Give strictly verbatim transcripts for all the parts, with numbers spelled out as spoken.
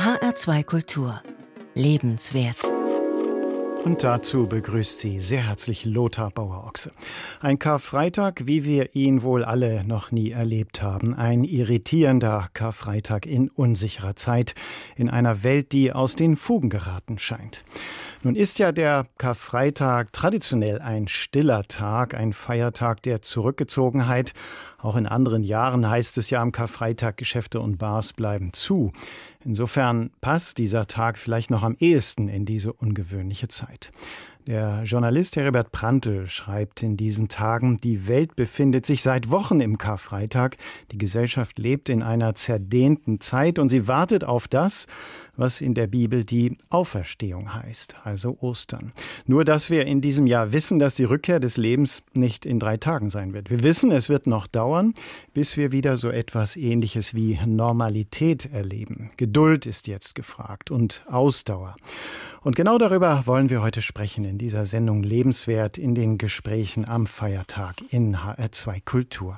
H R zwei Kultur. Lebenswert. Und dazu begrüßt Sie sehr herzlich Lothar Bauer-Ochse. Ein Karfreitag, wie wir ihn wohl alle noch nie erlebt haben. Ein irritierender Karfreitag in unsicherer Zeit, in einer Welt, die aus den Fugen geraten scheint. Nun ist ja der Karfreitag traditionell ein stiller Tag, ein Feiertag der Zurückgezogenheit. Auch in anderen Jahren heißt es ja am Karfreitag, Geschäfte und Bars bleiben zu. Insofern passt dieser Tag vielleicht noch am ehesten in diese ungewöhnliche Zeit. Der Journalist Heribert Prantl schreibt in diesen Tagen, die Welt befindet sich seit Wochen im Karfreitag. Die Gesellschaft lebt in einer zerdehnten Zeit und sie wartet auf das, was in der Bibel die Auferstehung heißt, also Ostern. Nur, dass wir in diesem Jahr wissen, dass die Rückkehr des Lebens nicht in drei Tagen sein wird. Wir wissen, es wird noch dauern, bis wir wieder so etwas Ähnliches wie Normalität erleben. Geduld ist jetzt gefragt und Ausdauer. Und genau darüber wollen wir heute sprechen in dieser Sendung Lebenswert in den Gesprächen am Feiertag in H R zwei Kultur.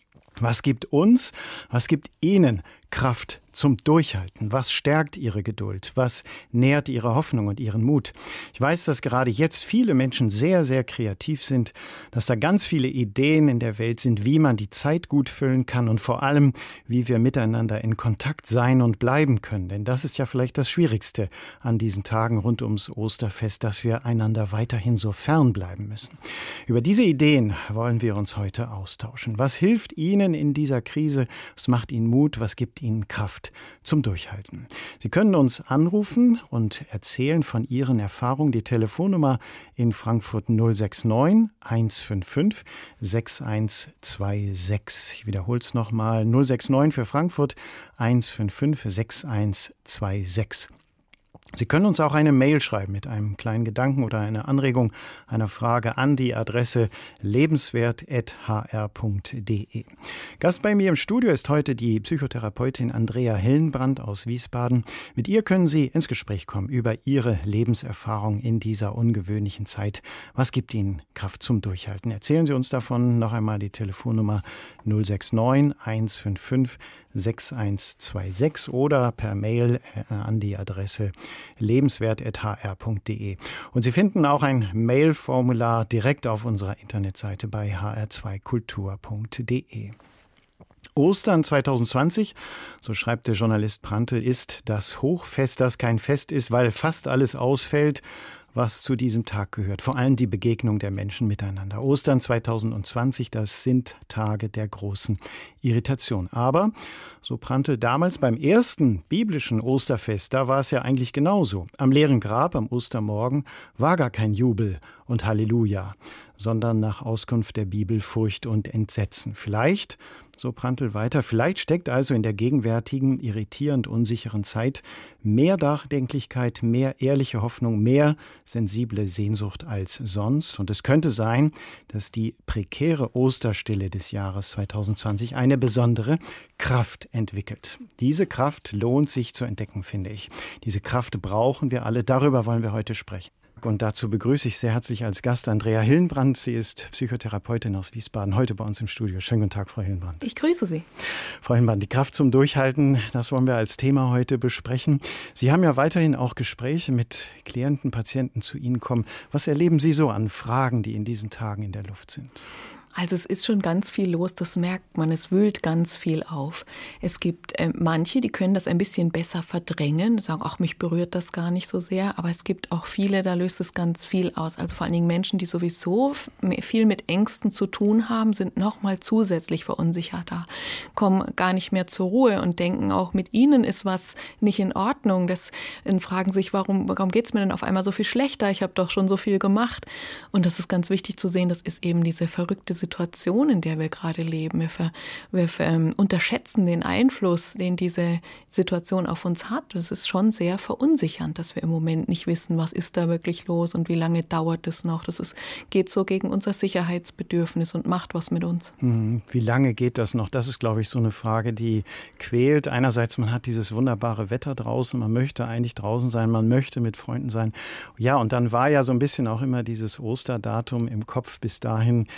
Was gibt uns, was gibt Ihnen Kraft zum Durchhalten? Was stärkt Ihre Geduld? Was nährt Ihre Hoffnung und Ihren Mut? Ich weiß, dass gerade jetzt viele Menschen sehr, sehr kreativ sind, dass da ganz viele Ideen in der Welt sind, wie man die Zeit gut füllen kann und vor allem, wie wir miteinander in Kontakt sein und bleiben können. Denn das ist ja vielleicht das Schwierigste an diesen Tagen rund ums Osterfest, dass wir einander weiterhin so fern bleiben müssen. Über diese Ideen wollen wir uns heute austauschen. Was hilft Ihnen in dieser Krise? Was macht Ihnen Mut? Was gibt Ihnen Kraft zum Durchhalten? Sie können uns anrufen und erzählen von Ihren Erfahrungen. Die Telefonnummer in Frankfurt null sechs neun, eins fünf fünf, sechs eins zwei sechs. Ich wiederhole es nochmal. null sechs neun für Frankfurt, eins fünf fünf, sechs eins zwei sechs. Sie können uns auch eine Mail schreiben mit einem kleinen Gedanken oder einer Anregung, einer Frage an die Adresse lebenswert at h r punkt d e. Gast bei mir im Studio ist heute die Psychotherapeutin Andrea Hillenbrand aus Wiesbaden. Mit ihr können Sie ins Gespräch kommen über Ihre Lebenserfahrung in dieser ungewöhnlichen Zeit. Was gibt Ihnen Kraft zum Durchhalten? Erzählen Sie uns davon. Noch einmal die Telefonnummer null sechs neun, eins fünf fünf, sechs eins zwei sechs oder per Mail an die Adresse lebenswert at h r punkt d e. Und Sie finden auch ein Mailformular direkt auf unserer Internetseite bei h r zwei kultur punkt d e. Ostern zwanzig zwanzig, so schreibt der Journalist Prantl, ist das Hochfest, das kein Fest ist, weil fast alles ausfällt, was zu diesem Tag gehört. Vor allem die Begegnung der Menschen miteinander. Ostern zwanzig zwanzig, das sind Tage der großen Irritation. Aber, so Prantl, damals beim ersten biblischen Osterfest, da war es ja eigentlich genauso. Am leeren Grab am Ostermorgen war gar kein Jubel und Halleluja, sondern nach Auskunft der Bibel Furcht und Entsetzen. Vielleicht, so Prantl weiter, vielleicht steckt also in der gegenwärtigen, irritierend unsicheren Zeit mehr Nachdenklichkeit, mehr ehrliche Hoffnung, mehr sensible Sehnsucht als sonst. Und es könnte sein, dass die prekäre Osterstille des Jahres zwanzig zwanzig eine besondere Kraft entwickelt. Diese Kraft lohnt sich zu entdecken, finde ich. Diese Kraft brauchen wir alle. Darüber wollen wir heute sprechen. Und dazu begrüße ich sehr herzlich als Gast Andrea Hillenbrand. Sie ist Psychotherapeutin aus Wiesbaden, heute bei uns im Studio. Schönen guten Tag, Frau Hillenbrand. Ich grüße Sie. Frau Hillenbrand, die Kraft zum Durchhalten, das wollen wir als Thema heute besprechen. Sie haben ja weiterhin auch Gespräche mit Klienten, Patienten zu Ihnen kommen. Was erleben Sie so an Fragen, die in diesen Tagen in der Luft sind? Also es ist schon ganz viel los, das merkt man, es wühlt ganz viel auf. Es gibt äh, manche, die können das ein bisschen besser verdrängen, sagen, ach, mich berührt das gar nicht so sehr, aber es gibt auch viele, da löst es ganz viel aus. Also vor allen Dingen Menschen, die sowieso viel mit Ängsten zu tun haben, sind nochmal zusätzlich verunsicherter, kommen gar nicht mehr zur Ruhe und denken auch, mit ihnen ist was nicht in Ordnung. Das und fragen sich, warum, warum geht es mir denn auf einmal so viel schlechter? Ich habe doch schon so viel gemacht. Und das ist ganz wichtig zu sehen, das ist eben diese verrückte Situation, in der wir gerade leben. Wir, ver, wir ver, ähm, unterschätzen den Einfluss, den diese Situation auf uns hat. Es ist schon sehr verunsichernd, dass wir im Moment nicht wissen, was ist da wirklich los und wie lange dauert es noch. Das ist, geht so gegen unser Sicherheitsbedürfnis und macht was mit uns. Hm, wie lange geht das noch? Das ist, glaube ich, so eine Frage, die quält. Einerseits, man hat dieses wunderbare Wetter draußen, man möchte eigentlich draußen sein, man möchte mit Freunden sein. Ja, und dann war ja so ein bisschen auch immer dieses Osterdatum im Kopf. Bis dahin äh,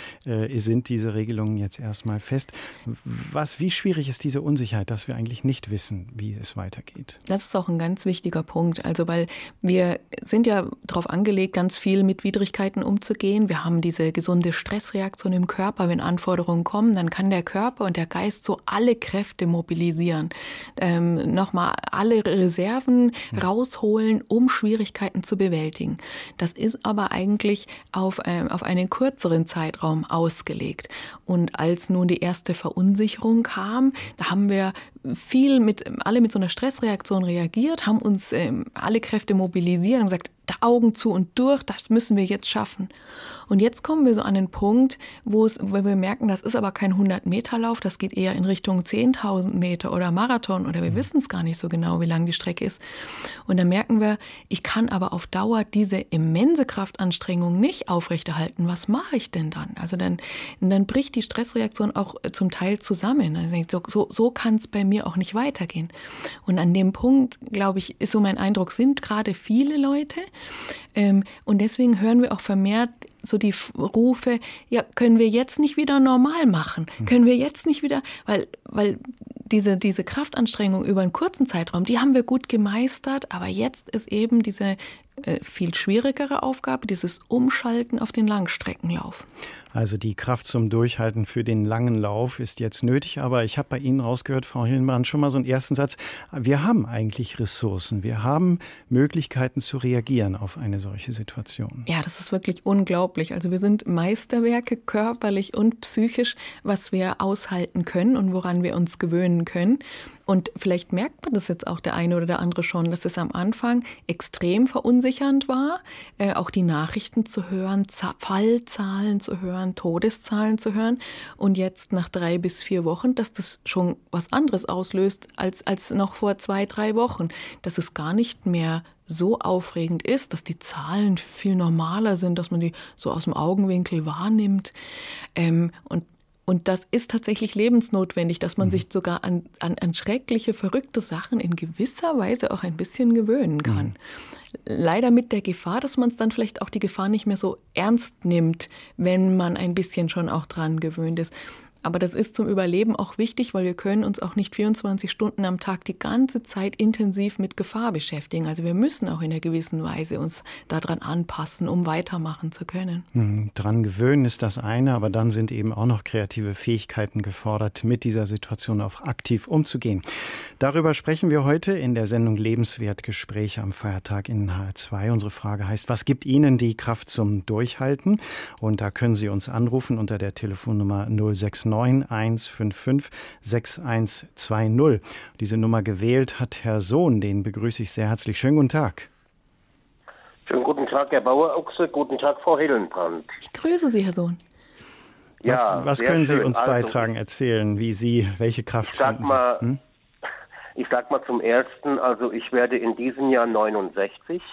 sind diese Regelungen jetzt erstmal fest. Was, wie schwierig ist diese Unsicherheit, dass wir eigentlich nicht wissen, wie es weitergeht? Das ist auch ein ganz wichtiger Punkt. Also, weil wir sind ja darauf angelegt, ganz viel mit Widrigkeiten umzugehen. Wir haben diese gesunde Stressreaktion im Körper. Wenn Anforderungen kommen, dann kann der Körper und der Geist so alle Kräfte mobilisieren. Ähm, nochmal alle Reserven rausholen, um Schwierigkeiten zu bewältigen. Das ist aber eigentlich auf, ähm, auf einen kürzeren Zeitraum ausgelegt. Und als nun die erste Verunsicherung kam, da haben wir viel mit, alle mit so einer Stressreaktion reagiert, haben uns ähm, alle Kräfte mobilisiert und gesagt, da Augen zu und durch, das müssen wir jetzt schaffen. Und jetzt kommen wir so an den Punkt, wo es, wo wir merken, das ist aber kein hundert-Meter-Lauf, das geht eher in Richtung zehntausend Meter oder Marathon oder wir wissen es gar nicht so genau, wie lang die Strecke ist. Und dann merken wir, ich kann aber auf Dauer diese immense Kraftanstrengung nicht aufrechterhalten. Was mache ich denn dann? Also dann, dann bricht die Stressreaktion auch zum Teil zusammen. Also so, so, so kann es bei mir auch nicht weitergehen. Und an dem Punkt, glaube ich, ist so mein Eindruck, sind gerade viele Leute. Ähm, und deswegen hören wir auch vermehrt so die Rufe, ja, können wir jetzt nicht wieder normal machen? Können wir jetzt nicht wieder, weil, weil diese, diese Kraftanstrengung über einen kurzen Zeitraum, die haben wir gut gemeistert, aber jetzt ist eben diese äh, viel schwierigere Aufgabe, dieses Umschalten auf den Langstreckenlauf. Also die Kraft zum Durchhalten für den langen Lauf ist jetzt nötig, aber ich habe bei Ihnen rausgehört, Frau Hillenbrand, schon mal so einen ersten Satz. Wir haben eigentlich Ressourcen, wir haben Möglichkeiten zu reagieren auf eine solche Situation. Ja, das ist wirklich unglaublich. Also wir sind Meisterwerke körperlich und psychisch, was wir aushalten können und woran wir uns gewöhnen können. Und vielleicht merkt man das jetzt auch der eine oder der andere schon, dass es am Anfang extrem verunsichernd war, äh, auch die Nachrichten zu hören, Z- Fallzahlen zu hören, Todeszahlen zu hören. Und jetzt nach drei bis vier Wochen, dass das schon was anderes auslöst als, als noch vor zwei, drei Wochen. Dass es gar nicht mehr so aufregend ist, dass die Zahlen viel normaler sind, dass man die so aus dem Augenwinkel wahrnimmt. Ähm, und Und das ist tatsächlich lebensnotwendig, dass man mhm. sich sogar an, an, an schreckliche, verrückte Sachen in gewisser Weise auch ein bisschen gewöhnen kann. Mhm. Leider mit der Gefahr, dass man es dann vielleicht auch die Gefahr nicht mehr so ernst nimmt, wenn man ein bisschen schon auch dran gewöhnt ist. Aber das ist zum Überleben auch wichtig, weil wir können uns auch nicht vierundzwanzig Stunden am Tag die ganze Zeit intensiv mit Gefahr beschäftigen. Also wir müssen auch in einer gewissen Weise uns daran anpassen, um weitermachen zu können. Mhm, dran gewöhnen ist das eine, aber dann sind eben auch noch kreative Fähigkeiten gefordert, mit dieser Situation auch aktiv umzugehen. Darüber sprechen wir heute in der Sendung Lebenswert Gespräche am Feiertag in H R zwei. Unsere Frage heißt, was gibt Ihnen die Kraft zum Durchhalten? Und da können Sie uns anrufen unter der Telefonnummer null sechs neun eins fünf fünf sechs eins zwei null. Diese Nummer gewählt hat Herr Sohn, den begrüße ich sehr herzlich. Schönen guten Tag. Schönen guten Tag, Herr Bauer-Ochse. Guten Tag, Frau Hillenbrand. Ich grüße Sie, Herr Sohn. Ja, was, was können Sie schön. uns also, beitragen, erzählen, wie Sie, welche Kraft ich sag finden mal, Sie? Hm? Ich sag mal zum Ersten, also ich werde in diesem Jahr neunundsechzig.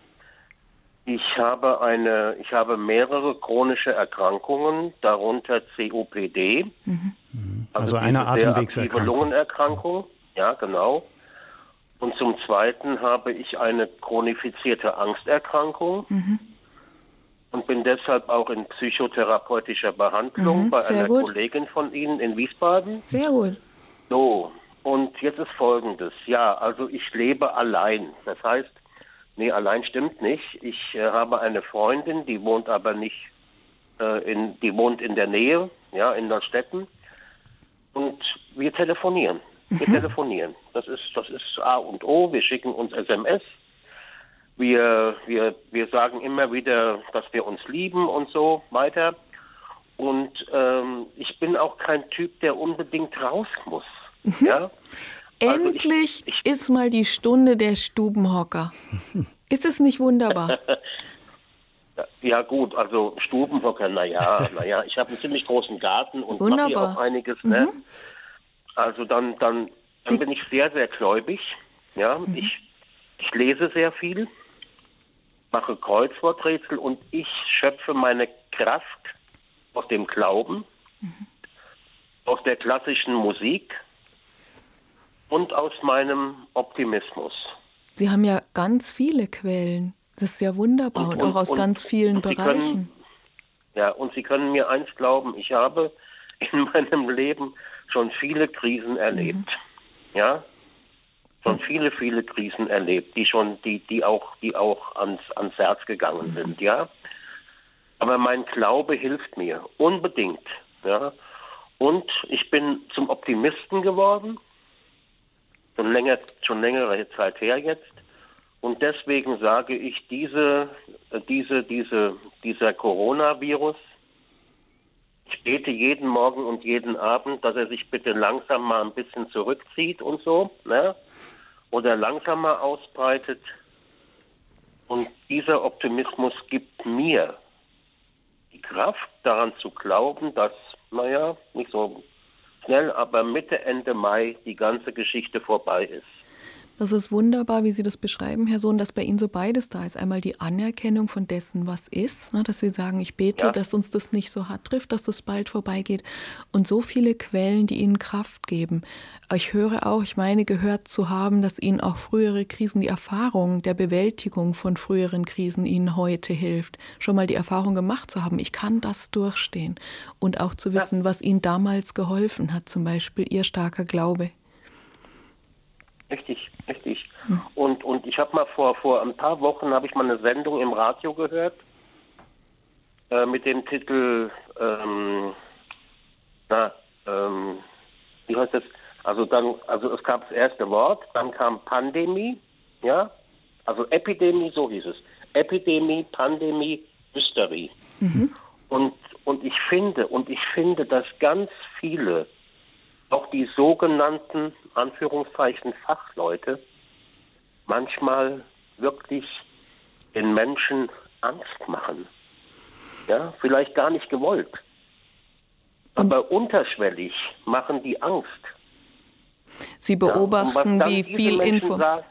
Ich habe eine, ich habe mehrere chronische Erkrankungen, darunter C O P D. Mhm. Also, also eine Atemwegserkrankung. Lungenerkrankung, ja genau. Und zum Zweiten habe ich eine chronifizierte Angsterkrankung mhm. und bin deshalb auch in psychotherapeutischer Behandlung mhm, bei einer gut. Kollegin von Ihnen in Wiesbaden. Sehr gut. So, und jetzt ist Folgendes. Ja, also ich lebe allein. Das heißt, nee, allein stimmt nicht. Ich äh, habe eine Freundin, die wohnt aber nicht, äh, in, die wohnt in der Nähe, ja, in Neustetten. Und wir telefonieren. Wir mhm. telefonieren. Das ist, das ist A und O. Wir schicken uns S M S. Wir, wir, wir sagen immer wieder, dass wir uns lieben und so weiter. Und ähm, ich bin auch kein Typ, der unbedingt raus muss. Mhm. Ja. Also Endlich ich, ich, ist mal die Stunde der Stubenhocker. Ist es nicht wunderbar? Ja gut, also Stubenhocker, naja, naja, ich habe einen ziemlich großen Garten und mache hier auch einiges. Mhm. Ne? Also dann, dann, dann bin ich sehr, sehr gläubig. Ja, mhm. ich, ich lese sehr viel, mache Kreuzworträtsel und ich schöpfe meine Kraft aus dem Glauben, mhm. aus der klassischen Musik und aus meinem Optimismus. Sie haben ja ganz viele Quellen. Das ist ja wunderbar und, und, und auch aus und, ganz vielen Bereichen. Können, Ja, und Sie können mir eins glauben, ich habe in meinem Leben schon viele Krisen erlebt. Mhm. Ja, schon viele, viele Krisen erlebt, die schon, die, die auch, die auch ans, ans Herz gegangen mhm. sind, ja. Aber mein Glaube hilft mir unbedingt, ja. Und ich bin zum Optimisten geworden, schon länger, schon längere Zeit her jetzt. Und deswegen sage ich, diese, diese, diese, dieser Coronavirus, ich bete jeden Morgen und jeden Abend, dass er sich bitte langsam mal ein bisschen zurückzieht und so, ne? Oder langsamer ausbreitet. Und dieser Optimismus gibt mir die Kraft, daran zu glauben, dass, naja, nicht so schnell, aber Mitte, Ende Mai die ganze Geschichte vorbei ist. Das ist wunderbar, wie Sie das beschreiben, Herr Sohn, dass bei Ihnen so beides da ist. Einmal die Anerkennung von dessen, was ist, ne, dass Sie sagen, ich bete, ja. dass uns das nicht so hart trifft, dass das bald vorbeigeht. Und so viele Quellen, die Ihnen Kraft geben. Ich höre auch, ich meine, gehört zu haben, dass Ihnen auch frühere Krisen, die Erfahrung der Bewältigung von früheren Krisen Ihnen heute hilft. Schon mal die Erfahrung gemacht zu haben, ich kann das durchstehen. Und auch zu wissen, ja. was Ihnen damals geholfen hat, zum Beispiel Ihr starker Glaube. Richtig, richtig. Hm. Und, und ich habe mal vor, vor ein paar Wochen habe ich mal eine Sendung im Radio gehört äh, mit dem Titel, ähm, na, ähm, wie heißt das? Also dann, also es gab das erste Wort, dann kam Pandemie, ja, also Epidemie, so hieß es. Epidemie, Pandemie, Hysterie. Mhm. Und, und ich finde, und ich finde, dass ganz viele auch die sogenannten, Anführungszeichen, Fachleute manchmal wirklich den Menschen Angst machen. Ja, vielleicht gar nicht gewollt. Aber unterschwellig machen die Angst. Sie beobachten, ja, wie viel Information.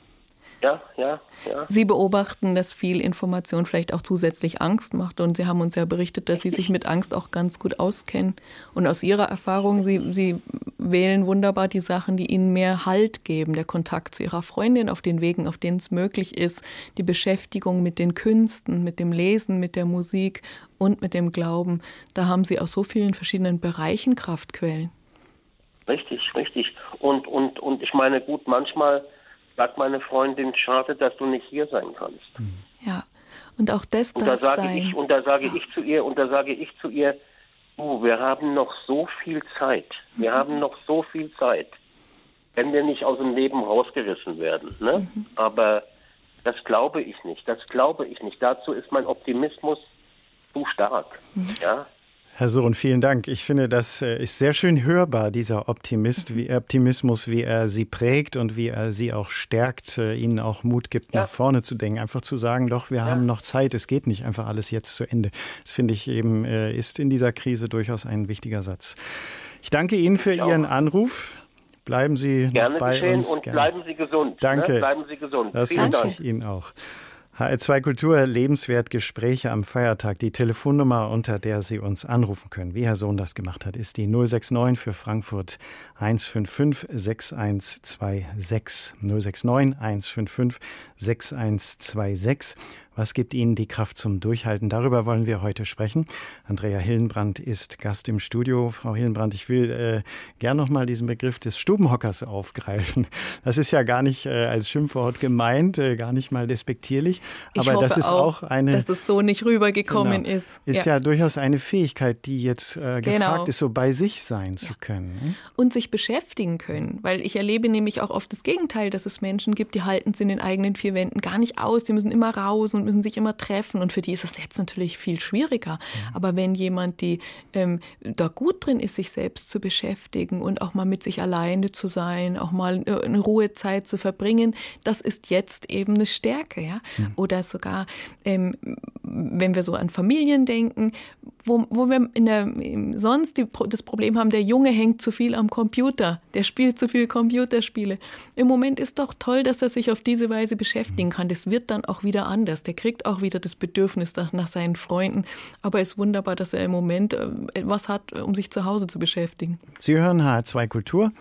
Ja, ja, ja. Sie beobachten, dass viel Information vielleicht auch zusätzlich Angst macht. Und Sie haben uns ja berichtet, dass Sie sich mit Angst auch ganz gut auskennen. Und aus Ihrer Erfahrung, Sie, Sie wählen wunderbar die Sachen, die Ihnen mehr Halt geben. Der Kontakt zu Ihrer Freundin auf den Wegen, auf denen es möglich ist. Die Beschäftigung mit den Künsten, mit dem Lesen, mit der Musik und mit dem Glauben. Da haben Sie aus so vielen verschiedenen Bereichen Kraftquellen. Richtig, richtig. Und, und, und ich meine, gut, manchmal sagt meine Freundin, schade, dass du nicht hier sein kannst. Ja, und auch das darf und da sage sein. Ich, und da sage ja. ich zu ihr, und da sage ich zu ihr, du, wir haben noch so viel Zeit. Wir mhm. haben noch so viel Zeit. Wenn wir nicht aus dem Leben rausgerissen werden. Ne? Mhm. Aber das glaube ich nicht. Das glaube ich nicht. Dazu ist mein Optimismus zu stark. Mhm. Ja. Herr Sohn, vielen Dank. Ich finde, das ist sehr schön hörbar, dieser Optimist, wie Optimismus, wie er Sie prägt und wie er Sie auch stärkt, Ihnen auch Mut gibt, ja. nach vorne zu denken. Einfach zu sagen, doch, wir ja. haben noch Zeit, es geht nicht einfach alles jetzt zu Ende. Das finde ich eben, ist in dieser Krise durchaus ein wichtiger Satz. Ich danke Ihnen für Ihren Anruf. Bleiben Sie Gerne noch bei geschehen uns. Und Gerne. Bleiben Sie gesund. Danke. Ne? Bleiben Sie gesund. Das Vielen wünsche Dank. ich Ihnen auch. H R zwei Kultur, lebenswert Gespräche am Feiertag. Die Telefonnummer, unter der Sie uns anrufen können, wie Herr Sohn das gemacht hat, ist die null sechs neun für Frankfurt eins fünf fünf sechs eins zwei sechs. null sechs neun eins fünf fünf sechs eins zwei sechs. Was gibt Ihnen die Kraft zum Durchhalten? Darüber wollen wir heute sprechen. Andrea Hillenbrand ist Gast im Studio. Frau Hillenbrand, ich will äh, gern noch mal diesen Begriff des Stubenhockers aufgreifen. Das ist ja gar nicht äh, als Schimpfwort gemeint, äh, gar nicht mal despektierlich. Ich aber hoffe das ist auch, auch eine, dass es so nicht rübergekommen genau, ist. Ist ja. ja durchaus eine Fähigkeit, die jetzt äh, gefragt genau. ist, so bei sich sein ja. zu können. Ne? Und sich beschäftigen können. Weil ich erlebe nämlich auch oft das Gegenteil, dass es Menschen gibt, die halten es in den eigenen vier Wänden gar nicht aus. Die müssen immer raus und müssen sich immer treffen. Und für die ist es jetzt natürlich viel schwieriger. Mhm. Aber wenn jemand, die ähm, da gut drin ist, sich selbst zu beschäftigen und auch mal mit sich alleine zu sein, auch mal eine Ruhezeit zu verbringen, das ist jetzt eben eine Stärke. Ja? Mhm. Oder sogar, ähm, wenn wir so an Familien denken, wo, wo wir in der, sonst die, das Problem haben, der Junge hängt zu viel am Computer, der spielt zu viel Computerspiele. Im Moment ist doch toll, dass er sich auf diese Weise beschäftigen kann. Das wird dann auch wieder anders. Der kriegt auch wieder das Bedürfnis nach, nach seinen Freunden. Aber es ist wunderbar, dass er im Moment etwas hat, um sich zu Hause zu beschäftigen. Sie hören H R zwei Kultur.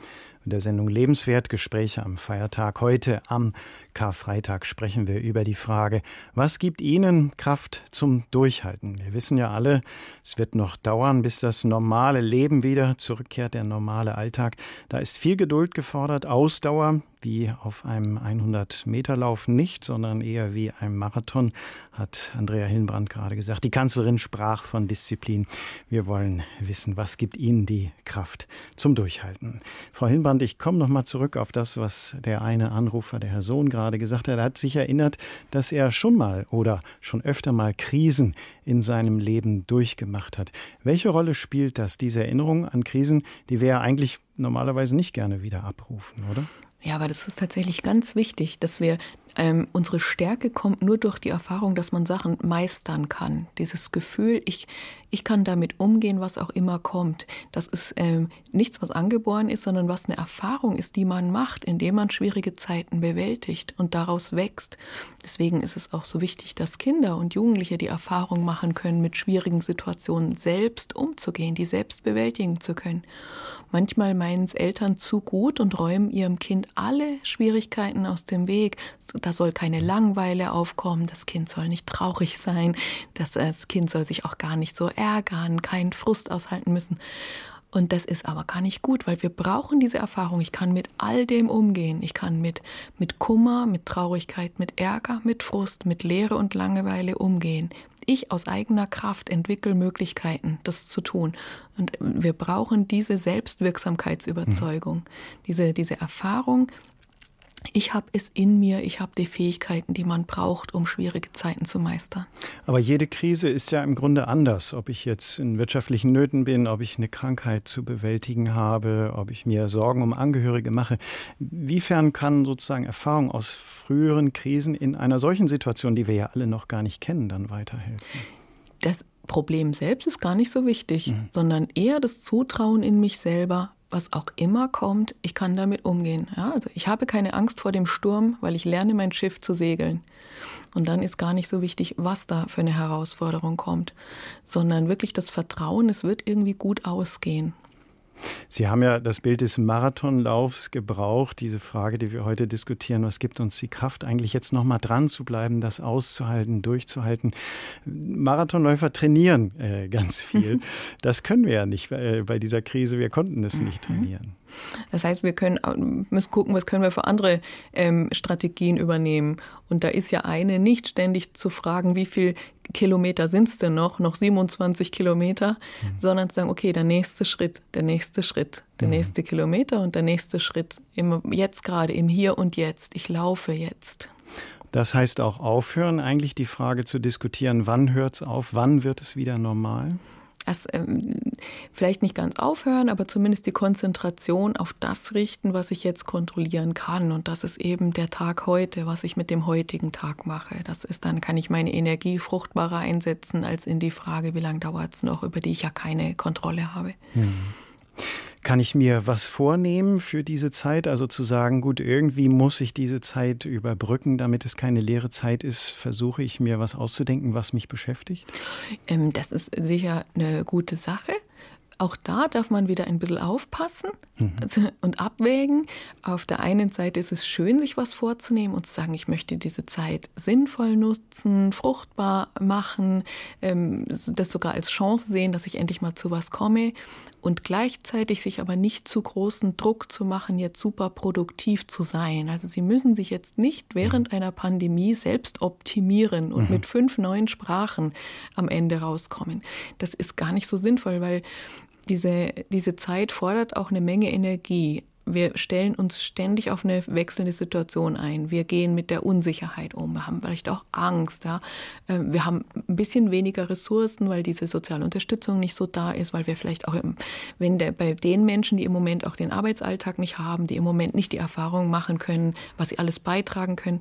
Mit der Sendung Lebenswert, Gespräche am Feiertag. Heute am Karfreitag sprechen wir über die Frage, was gibt Ihnen Kraft zum Durchhalten? Wir wissen ja alle, es wird noch dauern, bis das normale Leben wieder zurückkehrt, der normale Alltag. Da ist viel Geduld gefordert, Ausdauer, wie auf einem hundert-Meter-Lauf nicht, sondern eher wie ein Marathon, hat Andrea Hillenbrand gerade gesagt. Die Kanzlerin sprach von Disziplin. Wir wollen wissen, was gibt Ihnen die Kraft zum Durchhalten? Frau Hillenbrand, ich komme noch mal zurück auf das, was der eine Anrufer, der Herr Sohn, gerade gesagt hat. Er hat sich erinnert, dass er schon mal oder schon öfter mal Krisen in seinem Leben durchgemacht hat. Welche Rolle spielt das, diese Erinnerung an Krisen, die wir ja eigentlich normalerweise nicht gerne wieder abrufen, oder? Ja, aber das ist tatsächlich ganz wichtig, dass wir, ähm, unsere Stärke kommt nur durch die Erfahrung, dass man Sachen meistern kann. Dieses Gefühl, ich, ich kann damit umgehen, was auch immer kommt. Das ist ähm, nichts, was angeboren ist, sondern was eine Erfahrung ist, die man macht, indem man schwierige Zeiten bewältigt und daraus wächst. Deswegen ist es auch so wichtig, dass Kinder und Jugendliche die Erfahrung machen können, mit schwierigen Situationen selbst umzugehen, die selbst bewältigen zu können. Manchmal meinen es Eltern zu gut und räumen ihrem Kind alle Schwierigkeiten aus dem Weg. Da soll keine Langeweile aufkommen, das Kind soll nicht traurig sein, das, das Kind soll sich auch gar nicht so ärgern, keinen Frust aushalten müssen. Und das ist aber gar nicht gut, weil wir brauchen diese Erfahrung. Ich kann mit all dem umgehen. Ich kann mit, mit Kummer, mit Traurigkeit, mit Ärger, mit Frust, mit Leere und Langeweile umgehen. Ich aus eigener Kraft entwickle Möglichkeiten, das zu tun. Und wir brauchen diese Selbstwirksamkeitsüberzeugung, mhm. diese, diese Erfahrung. Ich habe es in mir, ich habe die Fähigkeiten, die man braucht, um schwierige Zeiten zu meistern. Aber jede Krise ist ja im Grunde anders. Ob ich jetzt in wirtschaftlichen Nöten bin, ob ich eine Krankheit zu bewältigen habe, ob ich mir Sorgen um Angehörige mache. Wiefern kann sozusagen Erfahrung aus früheren Krisen in einer solchen Situation, die wir ja alle noch gar nicht kennen, dann weiterhelfen? Das Problem selbst ist gar nicht so wichtig, mhm. sondern eher das Zutrauen in mich selber, was auch immer kommt, ich kann damit umgehen. Ja, also ich habe keine Angst vor dem Sturm, weil ich lerne, mein Schiff zu segeln. Und dann ist gar nicht so wichtig, was da für eine Herausforderung kommt, sondern wirklich das Vertrauen, es wird irgendwie gut ausgehen. Sie haben ja das Bild des Marathonlaufs gebraucht, diese Frage, die wir heute diskutieren. Was gibt uns die Kraft, eigentlich jetzt noch mal dran zu bleiben, das auszuhalten, durchzuhalten? Marathonläufer trainieren äh, ganz viel. Das können wir ja nicht äh, bei dieser Krise. Wir konnten es nicht trainieren. Das heißt, wir können, müssen gucken, was können wir für andere ähm, Strategien übernehmen. Und da ist ja eine, nicht ständig zu fragen, wie viel Kilometer sind es denn noch, noch siebenundzwanzig Kilometer, mhm. sondern zu sagen, okay, der nächste Schritt, der nächste Schritt, der mhm. nächste Kilometer und der nächste Schritt, im, jetzt gerade, im Hier und Jetzt, ich laufe jetzt. Das heißt auch aufhören, eigentlich die Frage zu diskutieren, wann hört es auf, wann wird es wieder normal? Das, ähm, vielleicht nicht ganz aufhören, aber zumindest die Konzentration auf das richten, was ich jetzt kontrollieren kann. Und das ist eben der Tag heute, was ich mit dem heutigen Tag mache. Das ist, dann kann ich meine Energie fruchtbarer einsetzen, als in die Frage, wie lange dauert es noch, über die ich ja keine Kontrolle habe. Hm. Kann ich mir was vornehmen für diese Zeit? Also zu sagen, gut, irgendwie muss ich diese Zeit überbrücken, damit es keine leere Zeit ist. Versuche ich mir was auszudenken, was mich beschäftigt? Ähm, das ist sicher eine gute Sache. Auch da darf man wieder ein bisschen aufpassen mhm. und abwägen. Auf der einen Seite ist es schön, sich was vorzunehmen und zu sagen, ich möchte diese Zeit sinnvoll nutzen, fruchtbar machen, das sogar als Chance sehen, dass ich endlich mal zu was komme. Und gleichzeitig sich aber nicht zu großen Druck zu machen, jetzt super produktiv zu sein. Also Sie müssen sich jetzt nicht während mhm. einer Pandemie selbst optimieren und mhm. mit fünf neuen Sprachen am Ende rauskommen. Das ist gar nicht so sinnvoll, weil diese, diese Zeit fordert auch eine Menge Energie. Wir stellen uns ständig auf eine wechselnde Situation ein. Wir gehen mit der Unsicherheit um. Wir haben vielleicht auch Angst. Ja? Wir haben ein bisschen weniger Ressourcen, weil diese soziale Unterstützung nicht so da ist, weil wir vielleicht auch, im, wenn der, bei den Menschen, die im Moment auch den Arbeitsalltag nicht haben, die im Moment nicht die Erfahrung machen können, was sie alles beitragen können,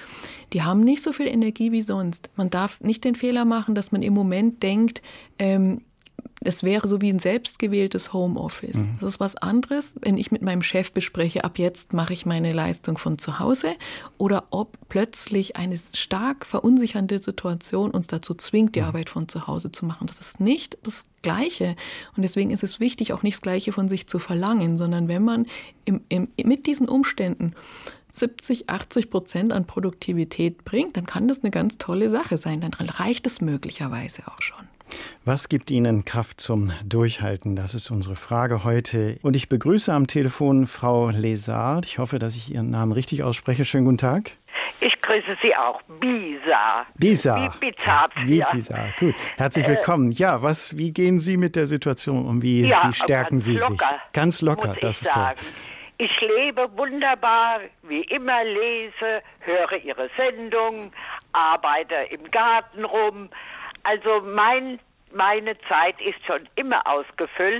die haben nicht so viel Energie wie sonst. Man darf nicht den Fehler machen, dass man im Moment denkt, ähm, Das wäre so wie ein selbstgewähltes Homeoffice. Mhm. Das ist was anderes, wenn ich mit meinem Chef bespreche, ab jetzt mache ich meine Leistung von zu Hause, oder ob plötzlich eine stark verunsichernde Situation uns dazu zwingt, die mhm. Arbeit von zu Hause zu machen. Das ist nicht das Gleiche. Und deswegen ist es wichtig, auch nicht das Gleiche von sich zu verlangen, sondern wenn man im, im, mit diesen Umständen siebzig, achtzig Prozent an Produktivität bringt, dann kann das eine ganz tolle Sache sein. Dann reicht es möglicherweise auch schon. Was gibt Ihnen Kraft zum Durchhalten? Das ist unsere Frage heute. Und ich begrüße am Telefon Frau Lesard. Ich hoffe, dass ich Ihren Namen richtig ausspreche. Schönen guten Tag. Ich grüße Sie auch. Bisa. Bisa. Wie Bizarre. Wie Bisa. Gut. Herzlich willkommen. Ja, was, wie gehen Sie mit der Situation um? Wie, ja, wie stärken Sie locker, sich? Ganz locker, muss das ich ist toll. sagen. Ich lebe wunderbar, wie immer lese, höre Ihre Sendung, arbeite im Garten rum. Also mein, meine Zeit ist schon immer ausgefüllt.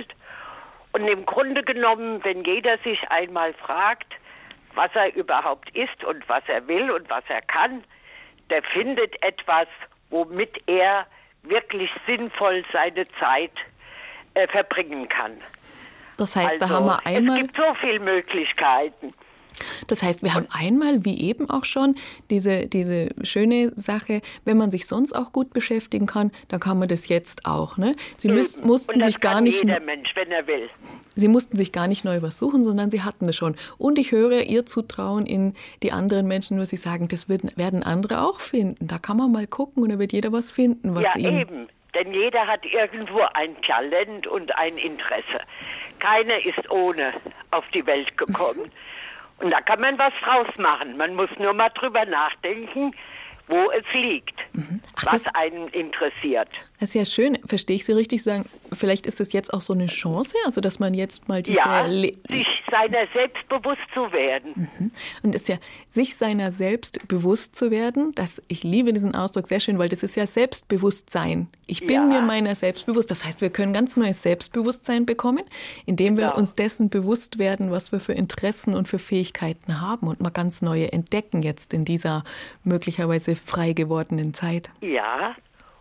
Und im Grunde genommen, wenn jeder sich einmal fragt, was er überhaupt ist und was er will und was er kann, der findet etwas, womit er wirklich sinnvoll seine Zeit äh, verbringen kann. Das heißt, also, da haben wir einmal. Es gibt so viele Möglichkeiten. Das heißt, wir haben einmal, wie eben auch schon, diese, diese schöne Sache, wenn man sich sonst auch gut beschäftigen kann, dann kann man das jetzt auch. Ne? Sie müß, mussten Und das sich gar kann nicht. jeder Mensch, wenn er will. Sie mussten sich gar nicht neu was suchen, sondern sie hatten es schon. Und ich höre Ihr Zutrauen in die anderen Menschen, nur Sie sagen, das werden, werden andere auch finden. Da kann man mal gucken und da wird jeder was finden, was ja, ihm. Ja, eben. Denn jeder hat irgendwo ein Talent und ein Interesse. Keiner ist ohne auf die Welt gekommen. Und da kann man was draus machen. Man muss nur mal drüber nachdenken, wo es liegt, mhm. Ach, was das, einen interessiert. Das ist ja schön. Verstehe ich Sie richtig sagen? Vielleicht ist es jetzt auch so eine Chance, also dass man jetzt mal diese... Ja, Le- sich seiner selbst bewusst zu werden. Mhm. Und es ist ja, sich seiner selbst bewusst zu werden, das, ich liebe diesen Ausdruck sehr schön, weil das ist ja Selbstbewusstsein. Ich bin ja. mir meiner selbst bewusst. Das heißt, wir können ganz neues Selbstbewusstsein bekommen, indem wir genau. uns dessen bewusst werden, was wir für Interessen und für Fähigkeiten haben und mal ganz neue entdecken jetzt in dieser möglicherweise frei gewordenen Zeit. Ja,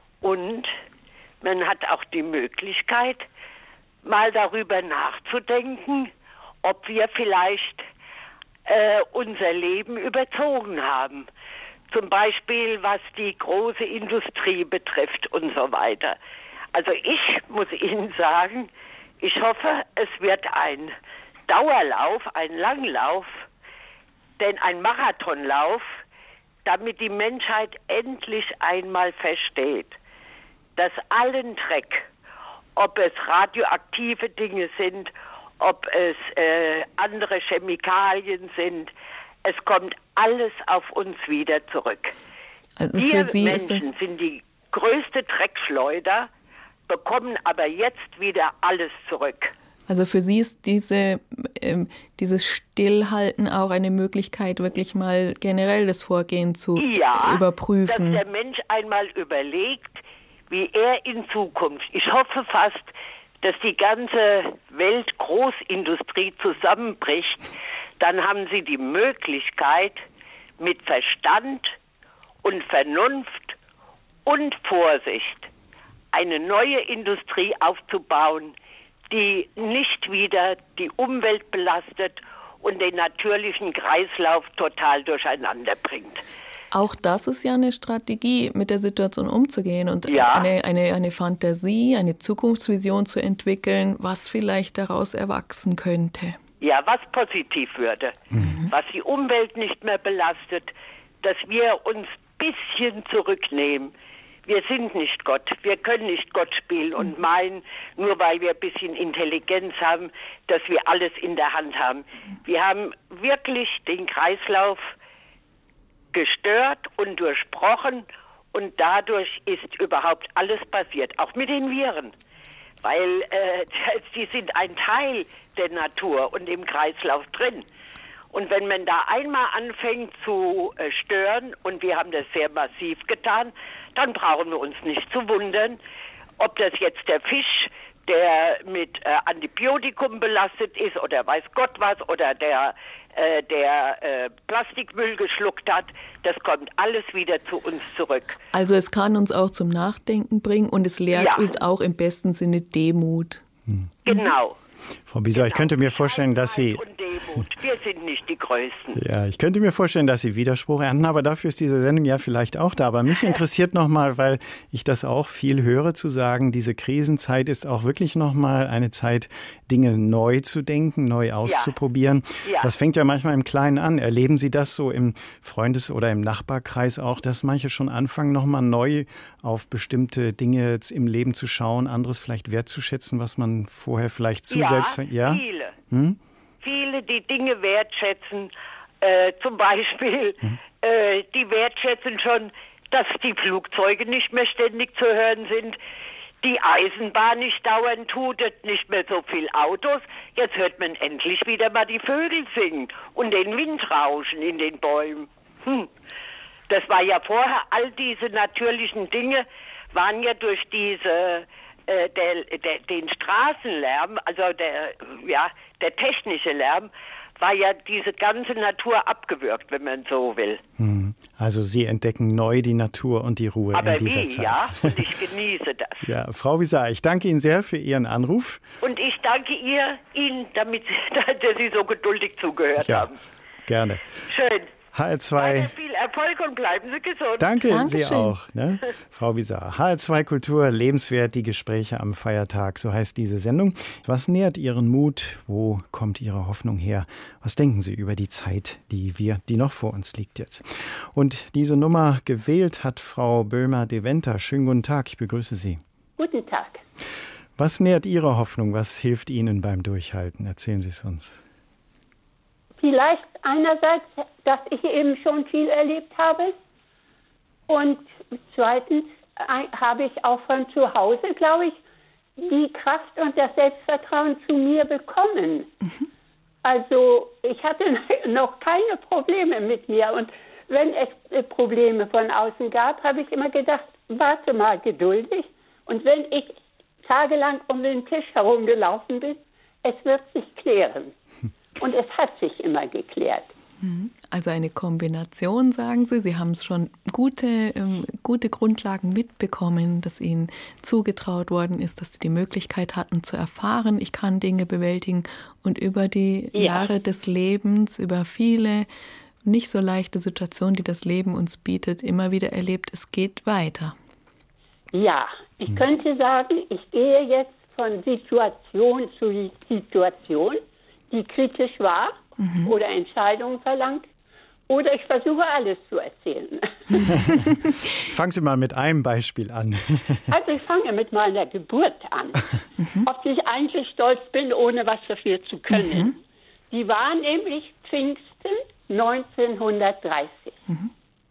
und man hat auch die Möglichkeit, mal darüber nachzudenken, ob wir vielleicht äh, unser Leben überzogen haben. Zum Beispiel, was die große Industrie betrifft und so weiter. Also ich muss Ihnen sagen, ich hoffe, es wird ein Dauerlauf, ein Langlauf, denn ein Marathonlauf, damit die Menschheit endlich einmal versteht, dass allen Dreck, ob es radioaktive Dinge sind, ob es äh, andere Chemikalien sind, es kommt alles auf uns wieder zurück. Also Wir für Sie Menschen ist das sind die größte Dreckschleuder, bekommen aber jetzt wieder alles zurück. Also für Sie ist diese, ähm, dieses Stillhalten auch eine Möglichkeit, wirklich mal generell das Vorgehen zu ja, überprüfen. Dass der Mensch einmal überlegt, wie er in Zukunft, ich hoffe fast, dass die ganze Weltgroßindustrie zusammenbricht, dann haben Sie die Möglichkeit, mit Verstand und Vernunft und Vorsicht eine neue Industrie aufzubauen, die nicht wieder die Umwelt belastet und den natürlichen Kreislauf total durcheinander bringt. Auch das ist ja eine Strategie, mit der Situation umzugehen und ja. eine, eine, eine Fantasie, eine Zukunftsvision zu entwickeln, was vielleicht daraus erwachsen könnte. Ja, was positiv würde, mhm. was die Umwelt nicht mehr belastet, dass wir uns ein bisschen zurücknehmen. Wir sind nicht Gott, wir können nicht Gott spielen und meinen, nur weil wir ein bisschen Intelligenz haben, dass wir alles in der Hand haben. Wir haben wirklich den Kreislauf gestört und durchbrochen und dadurch ist überhaupt alles passiert, auch mit den Viren. Weil äh, sie sind ein Teil der Natur und im Kreislauf drin. Und wenn man da einmal anfängt zu äh, stören, und wir haben das sehr massiv getan, dann brauchen wir uns nicht zu wundern, ob das jetzt der Fisch der mit äh, Antibiotikum belastet ist oder weiß Gott was oder der, äh, der äh, Plastikmüll geschluckt hat, das kommt alles wieder zu uns zurück. Also es kann uns auch zum Nachdenken bringen und es lehrt Ja. uns auch im besten Sinne Demut. Genau. Frau Bieser, ich könnte mir vorstellen, dass Sie... Und Demut. Wir sind nicht die Größten. Ja, ich könnte mir vorstellen, dass Sie Widerspruch ernten, aber dafür ist diese Sendung ja vielleicht auch da. Aber mich interessiert nochmal, weil ich das auch viel höre, zu sagen, diese Krisenzeit ist auch wirklich nochmal eine Zeit, Dinge neu zu denken, neu auszuprobieren. Ja. Das fängt ja manchmal im Kleinen an. Erleben Sie das so im Freundes- oder im Nachbarkreis auch, dass manche schon anfangen, nochmal neu auf bestimmte Dinge im Leben zu schauen, anderes vielleicht wertzuschätzen, was man vorher vielleicht zu Ja, selbst... Ja, viele. Hm? Viele, die Dinge wertschätzen, äh, zum Beispiel, Hm. äh, die wertschätzen schon, dass die Flugzeuge nicht mehr ständig zu hören sind, die Eisenbahn nicht dauernd tutet, nicht mehr so viel Autos. Jetzt hört man endlich wieder mal die Vögel singen und den Wind rauschen in den Bäumen. Hm. Das war ja vorher, all diese natürlichen Dinge waren ja durch diese äh, der, der, den Straßenlärm, also der, ja, der technische Lärm, war ja diese ganze Natur abgewürgt, wenn man so will. Hm. Also Sie entdecken neu die Natur und die Ruhe Aber in dieser wie, Zeit. ja, und ich genieße das. Ja, Frau Wieser, ich danke Ihnen sehr für Ihren Anruf. Und ich danke ihr, Ihnen, damit Sie, dass Sie so geduldig zugehört Ja, haben. gerne. Schön. H L zwei. Also viel Erfolg und bleiben Sie gesund. Danke, Dankeschön. Sie auch. Ne? Frau Wieser, H L zwei Kultur, lebenswert, die Gespräche am Feiertag, so heißt diese Sendung. Was nährt Ihren Mut? Wo kommt Ihre Hoffnung her? Was denken Sie über die Zeit, die wir, die noch vor uns liegt jetzt? Und diese Nummer gewählt hat Frau Böhmer-Deventer. Schönen guten Tag, ich begrüße Sie. Guten Tag. Was nährt Ihre Hoffnung? Was hilft Ihnen beim Durchhalten? Erzählen Sie es uns. Vielleicht einerseits, dass ich eben schon viel erlebt habe und zweitens ein- habe ich auch von zu Hause, glaube ich, die Kraft und das Selbstvertrauen zu mir bekommen. Mhm. Also ich hatte noch keine Probleme mit mir und wenn es Probleme von außen gab, habe ich immer gedacht, warte mal geduldig und wenn ich tagelang um den Tisch herumgelaufen bin, es wird sich klären. Und es hat sich immer geklärt. Also eine Kombination, sagen Sie. Sie haben es schon gute, ähm, gute Grundlagen mitbekommen, dass Ihnen zugetraut worden ist, dass Sie die Möglichkeit hatten zu erfahren, ich kann Dinge bewältigen und über die Ja. Jahre des Lebens, über viele nicht so leichte Situationen, die das Leben uns bietet, immer wieder erlebt, es geht weiter. Ja, ich könnte sagen, ich gehe jetzt von Situation zu Situation, die kritisch war mhm. oder Entscheidungen verlangt. Oder ich versuche alles zu erzählen. Fangen Sie mal mit einem Beispiel an. Also ich fange mit meiner Geburt an. Mhm. Auf die ich eigentlich stolz bin, ohne was dafür zu können. Mhm. Die war nämlich Pfingsten neunzehnhundertdreißig. Mhm.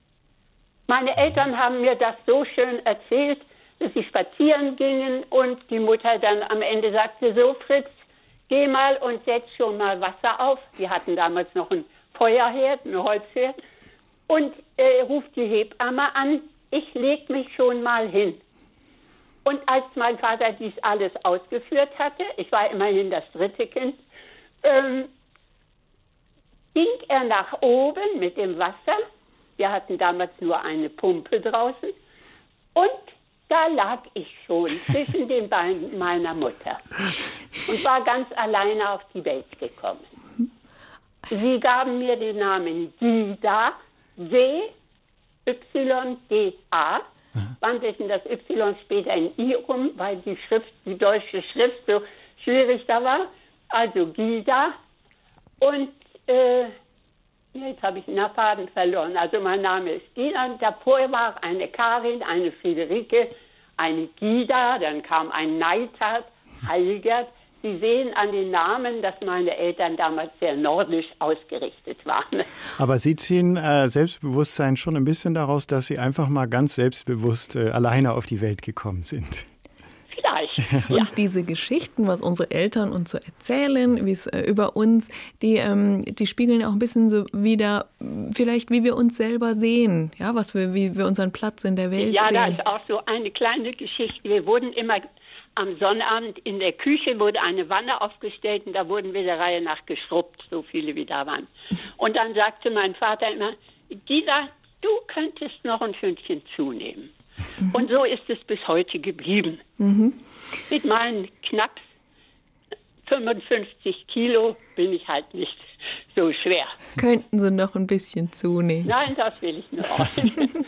Meine Eltern haben mir das so schön erzählt, dass sie spazieren gingen und die Mutter dann am Ende sagte, so Fritz, geh mal und setz schon mal Wasser auf. Wir hatten damals noch ein Feuerherd, ein Holzherd. Und äh, ruft die Hebamme an, ich leg mich schon mal hin. Und als mein Vater dies alles ausgeführt hatte, ich war immerhin das dritte Kind, ähm, ging er nach oben mit dem Wasser. Wir hatten damals nur eine Pumpe draußen. Und da lag ich schon zwischen den Beinen meiner Mutter und war ganz alleine auf die Welt gekommen. Sie gaben mir den Namen Gida, W Y D A, wandelten das Y später in I um, weil die Schrift, die deutsche Schrift so schwierig da war. Also Gida. Und äh, jetzt habe ich den Faden verloren. Also mein Name ist Gida. Davor war eine Karin, eine Friederike, eine Gida, dann kam ein Neidhard, Heilgert. Sie sehen an den Namen, dass meine Eltern damals sehr nordisch ausgerichtet waren. Aber Sie ziehen äh, Selbstbewusstsein schon ein bisschen daraus, dass Sie einfach mal ganz selbstbewusst äh, alleine auf die Welt gekommen sind. Vielleicht. Und Ja. diese Geschichten, was unsere Eltern uns so erzählen, wie es äh, über uns, die, ähm, die spiegeln auch ein bisschen so wieder, vielleicht wie wir uns selber sehen, ja, was wir, wie wir unseren Platz in der Welt Ja, sehen. da ist auch so eine kleine Geschichte. Wir wurden immer am Sonnabend in der Küche wurde eine Wanne aufgestellt und da wurden wir der Reihe nach geschrubbt, so viele wie da waren. Und dann sagte mein Vater immer, Gisa, du könntest noch ein Fünkchen zunehmen. Mhm. Und so ist es bis heute geblieben. Mhm. Mit meinen knapp fünfundfünfzig Kilo bin ich halt nicht so schwer. Könnten Sie noch ein bisschen zunehmen? Nein, das will ich noch.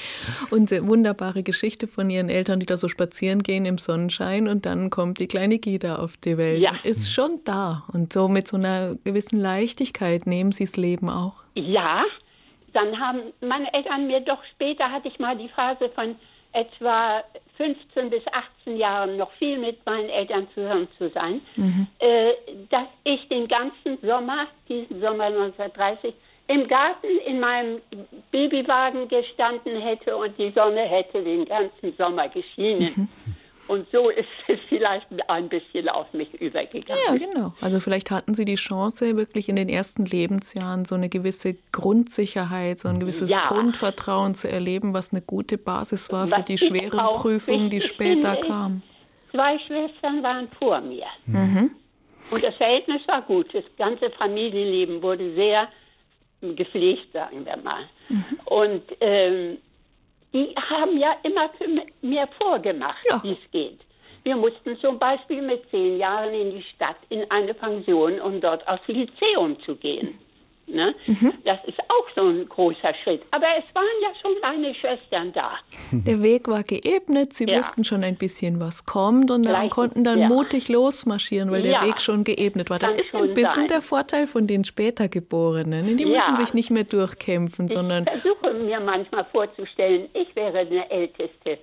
Und eine wunderbare Geschichte von Ihren Eltern, die da so spazieren gehen im Sonnenschein und dann kommt die kleine Gida auf die Welt. Ja. Und ist schon da. Und so mit so einer gewissen Leichtigkeit nehmen Sie das Leben auch. Ja, dann haben meine Eltern mir doch später, hatte ich mal die Phase von etwa fünfzehn bis achtzehn Jahren noch viel mit meinen Eltern zusammen zu sein, mhm. äh, dass ich den ganzen Sommer, diesen Sommer neunzehnhundertdreißig, im Garten in meinem Babywagen gestanden hätte und die Sonne hätte den ganzen Sommer geschienen. Mhm. Und so ist es vielleicht ein bisschen auf mich übergegangen. Ja, genau. Also vielleicht hatten Sie die Chance, wirklich in den ersten Lebensjahren so eine gewisse Grundsicherheit, so ein gewisses ja. Grundvertrauen zu erleben, was eine gute Basis war für was die schweren Prüfungen, die später kamen. Zwei Schwestern waren vor mir. Mhm. Und das Verhältnis war gut. Das ganze Familienleben wurde sehr gepflegt, sagen wir mal. Mhm. Und ähm, die haben ja immer für mir vorgemacht, ja. wie es geht. Wir mussten zum Beispiel mit zehn Jahren in die Stadt in eine Pension, um dort aufs Lyzeum zu gehen. Ne? Mhm. Das ist auch so ein großer Schritt. Aber es waren ja schon meine Schwestern da. Der Weg war geebnet, Sie ja. wussten schon ein bisschen, was kommt und dann Gleich, konnten dann ja. mutig losmarschieren, weil der ja. Weg schon geebnet war. Das Kann ist ein bisschen sein. Der Vorteil von den später Geborenen. Die ja. müssen sich nicht mehr durchkämpfen, ich sondern... Ich versuche mir manchmal vorzustellen, ich wäre eine Älteste.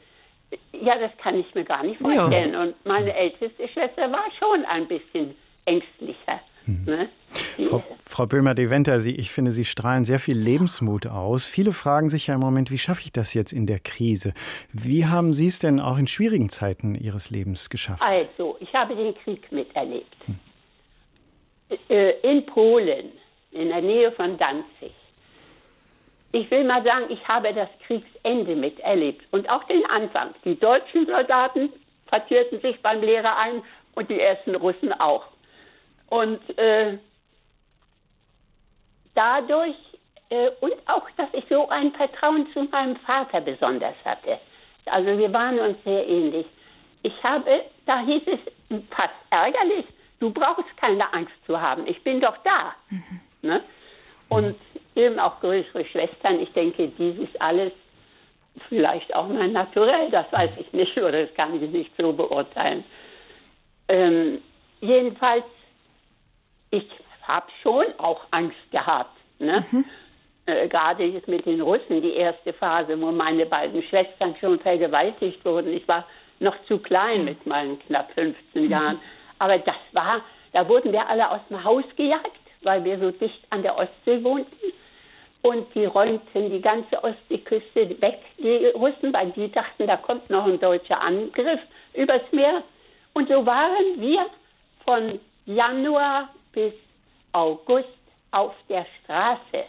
Ja, das kann ich mir gar nicht vorstellen. Ja. Und meine älteste Schwester war schon ein bisschen ängstlicher. Mhm. Ne? Frau, Frau Böhmer-de-Venter, Sie, ich finde, Sie strahlen sehr viel Lebensmut aus. Viele fragen sich ja im Moment, wie schaffe ich das jetzt in der Krise? Wie haben Sie es denn auch in schwierigen Zeiten Ihres Lebens geschafft? Also, ich habe den Krieg miterlebt. Hm. In Polen, in der Nähe von Danzig. Ich will mal sagen, ich habe das Kriegsende miterlebt und auch den Anfang. Die deutschen Soldaten quartierten sich beim Lehrer ein und die ersten Russen auch. Und äh, dadurch äh, und auch, dass ich so ein Vertrauen zu meinem Vater besonders hatte. Also wir waren uns sehr ähnlich. Ich habe, da hieß es fast ärgerlich, du brauchst keine Angst zu haben, ich bin doch da. Mhm. Ne? Und eben auch größere Schwestern, ich denke, dies ist alles vielleicht auch mein Naturell, das weiß ich nicht, oder das kann ich nicht so beurteilen. Ähm, jedenfalls, ich habe schon auch Angst gehabt. Ne? Mhm. Äh, gerade jetzt mit den Russen, die erste Phase, wo meine beiden Schwestern schon vergewaltigt wurden. Ich war noch zu klein mit meinen knapp fünfzehn mhm. Jahren. Aber das war, da wurden wir alle aus dem Haus gejagt, weil wir so dicht an der Ostsee wohnten. Und die räumten die ganze Ostseeküste weg, die Russen, weil die dachten, da kommt noch ein deutscher Angriff übers Meer. Und so waren wir von Januar bis August auf der Straße.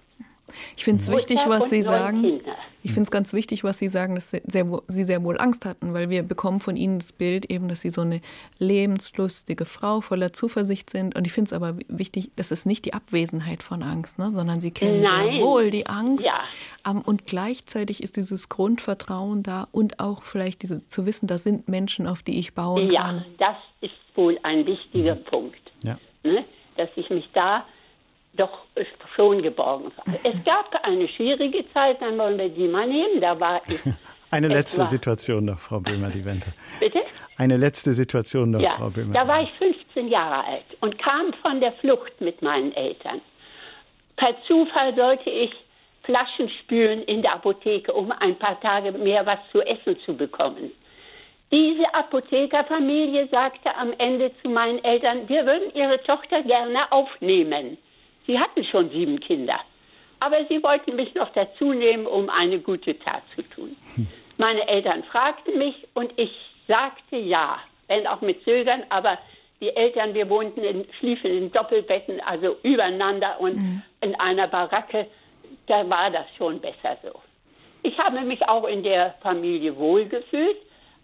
Ich finde es wichtig, was Sie sagen. Ich finde es ganz wichtig, was Sie sagen, dass Sie sehr, Sie sehr wohl Angst hatten, weil wir bekommen von Ihnen das Bild eben, dass Sie so eine lebenslustige Frau voller Zuversicht sind. Und ich finde es aber wichtig, das ist nicht die Abwesenheit von Angst, ne, sondern Sie kennen Nein. sehr wohl die Angst. Ja. Um, und gleichzeitig ist dieses Grundvertrauen da und auch vielleicht diese, zu wissen, da sind Menschen, auf die ich bauen ja, kann. Ja, das ist wohl ein wichtiger Punkt, ja. ne, dass ich mich da doch schon geborgen war. Es gab eine schwierige Zeit, dann wollen wir die mal nehmen. Da war ich. Eine letzte Situation noch, Frau Böhmer-de-Venter. Bitte? Eine letzte Situation noch, ja, Frau Böhmer. Da war ich fünfzehn Jahre alt und kam von der Flucht mit meinen Eltern. Per Zufall sollte ich Flaschen spülen in der Apotheke, um ein paar Tage mehr was zu essen zu bekommen. Diese Apothekerfamilie sagte am Ende zu meinen Eltern, wir würden ihre Tochter gerne aufnehmen. Sie hatten schon sieben Kinder, aber sie wollten mich noch dazu nehmen, um eine gute Tat zu tun. Hm. Meine Eltern fragten mich und ich sagte ja, wenn auch mit Zögern, aber die Eltern, wir wohnten in, schliefen in Doppelbetten, also übereinander und hm. in einer Baracke, da war das schon besser so. Ich habe mich auch in der Familie wohlgefühlt,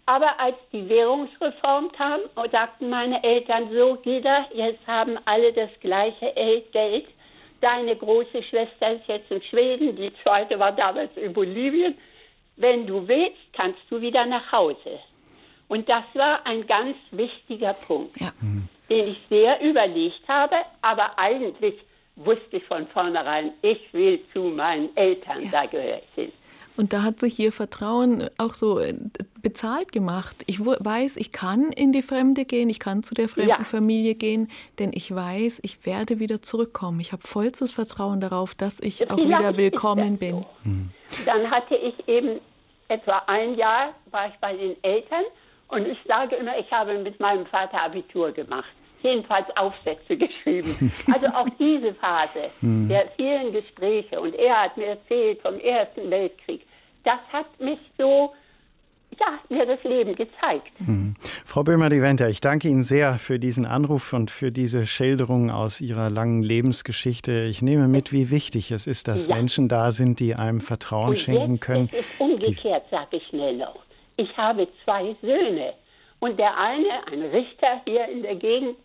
Aber als die Währungsreform kam, sagten meine Eltern so, Gida, jetzt haben alle das gleiche Geld. Deine große Schwester ist jetzt in Schweden, die zweite war damals in Bolivien. Wenn du willst, kannst du wieder nach Hause. Und das war ein ganz wichtiger Punkt, ja. den ich sehr überlegt habe, aber eigentlich wusste ich von vornherein, ich will zu meinen Eltern, ja. da gehöre ich hin. Und da hat sich ihr Vertrauen auch so bezahlt gemacht. Ich weiß, ich kann in die Fremde gehen, ich kann zu der fremden ja. Familie gehen, denn ich weiß, ich werde wieder zurückkommen. Ich habe vollstes Vertrauen darauf, dass ich auch Vielleicht wieder willkommen bin. So. Hm. Dann hatte ich eben etwa ein Jahr, war ich bei den Eltern und ich sage immer, ich habe mit meinem Vater Abitur gemacht. Jedenfalls Aufsätze geschrieben. Also auch diese Phase hm. der vielen Gespräche. Und er hat mir erzählt vom Ersten Weltkrieg. Das hat mich so, ja, mir das Leben gezeigt. Hm. Frau Böhmer-Deventer, ich danke Ihnen sehr für diesen Anruf und für diese Schilderung aus Ihrer langen Lebensgeschichte. Ich nehme mit, wie wichtig es ist, dass ja. Menschen da sind, die einem Vertrauen und schenken jetzt, können. Es ist umgekehrt, sage ich schnell noch. Ich habe zwei Söhne. Und der eine, ein Richter hier in der Gegend,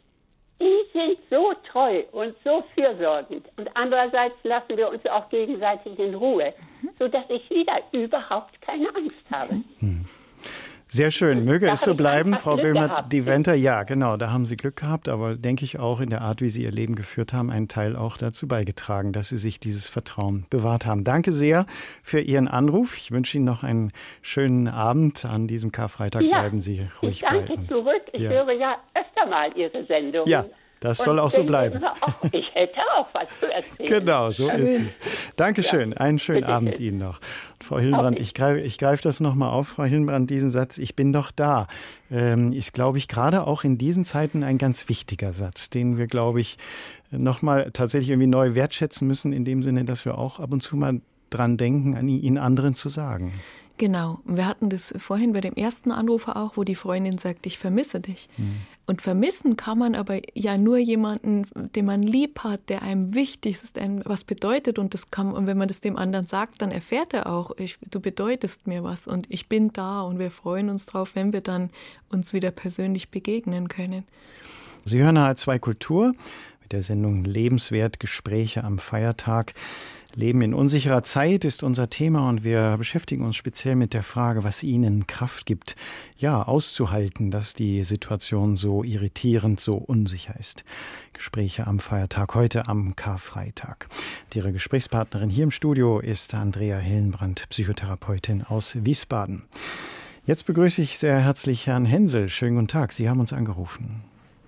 die sind so treu und so fürsorgend. Und andererseits lassen wir uns auch gegenseitig in Ruhe, sodass ich wieder überhaupt keine Angst habe. Hm. Sehr schön. Möge da es so bleiben, Frau Böhmer-Deventer. Ja, genau, da haben Sie Glück gehabt, aber denke ich auch in der Art, wie Sie Ihr Leben geführt haben, einen Teil auch dazu beigetragen, dass Sie sich dieses Vertrauen bewahrt haben. Danke sehr für Ihren Anruf. Ich wünsche Ihnen noch einen schönen Abend. An diesem Karfreitag ja, bleiben Sie ruhig bei uns. Danke zurück. Ich ja. höre ja öfter mal Ihre Sendung. Ja. Das soll auch so bleiben. Auch, ich hätte auch was zu erzählen. Genau, so ist es. Dankeschön. Einen schönen Bitte Abend schön. Ihnen noch. Frau Hillenbrand, ich greife ich greif das nochmal auf, Frau Hillenbrand, diesen Satz, ich bin doch da, ähm, ist, glaube ich, gerade auch in diesen Zeiten ein ganz wichtiger Satz, den wir, glaube ich, nochmal tatsächlich irgendwie neu wertschätzen müssen, in dem Sinne, dass wir auch ab und zu mal dran denken, an ihn anderen zu sagen. Genau. Wir hatten das vorhin bei dem ersten Anrufer auch, wo die Freundin sagt, ich vermisse dich. Hm. Und vermissen kann man aber ja nur jemanden, den man lieb hat, der einem wichtig ist, einem was bedeutet. Und das kann, und wenn man das dem anderen sagt, dann erfährt er auch, ich, du bedeutest mir was und ich bin da und wir freuen uns drauf, wenn wir dann uns wieder persönlich begegnen können. Sie hören H R zwei Kultur mit der Sendung Lebenswert, Gespräche am Feiertag. Leben in unsicherer Zeit ist unser Thema und wir beschäftigen uns speziell mit der Frage, was Ihnen Kraft gibt, ja, auszuhalten, dass die Situation so irritierend, so unsicher ist. Gespräche am Feiertag, heute am Karfreitag. Ihre Gesprächspartnerin hier im Studio ist Andrea Hillenbrand, Psychotherapeutin aus Wiesbaden. Jetzt begrüße ich sehr herzlich Herrn Hensel. Schönen guten Tag, Sie haben uns angerufen.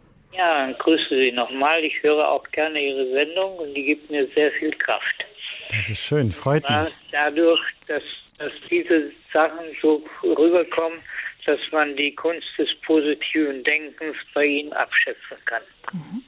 Ja, grüße Sie nochmal. Ich höre auch gerne Ihre Sendung und die gibt mir sehr viel Kraft. Das ist schön, freut mich. Dadurch, dass, dass diese Sachen so rüberkommen, dass man die Kunst des positiven Denkens bei Ihnen abschätzen kann. Mhm.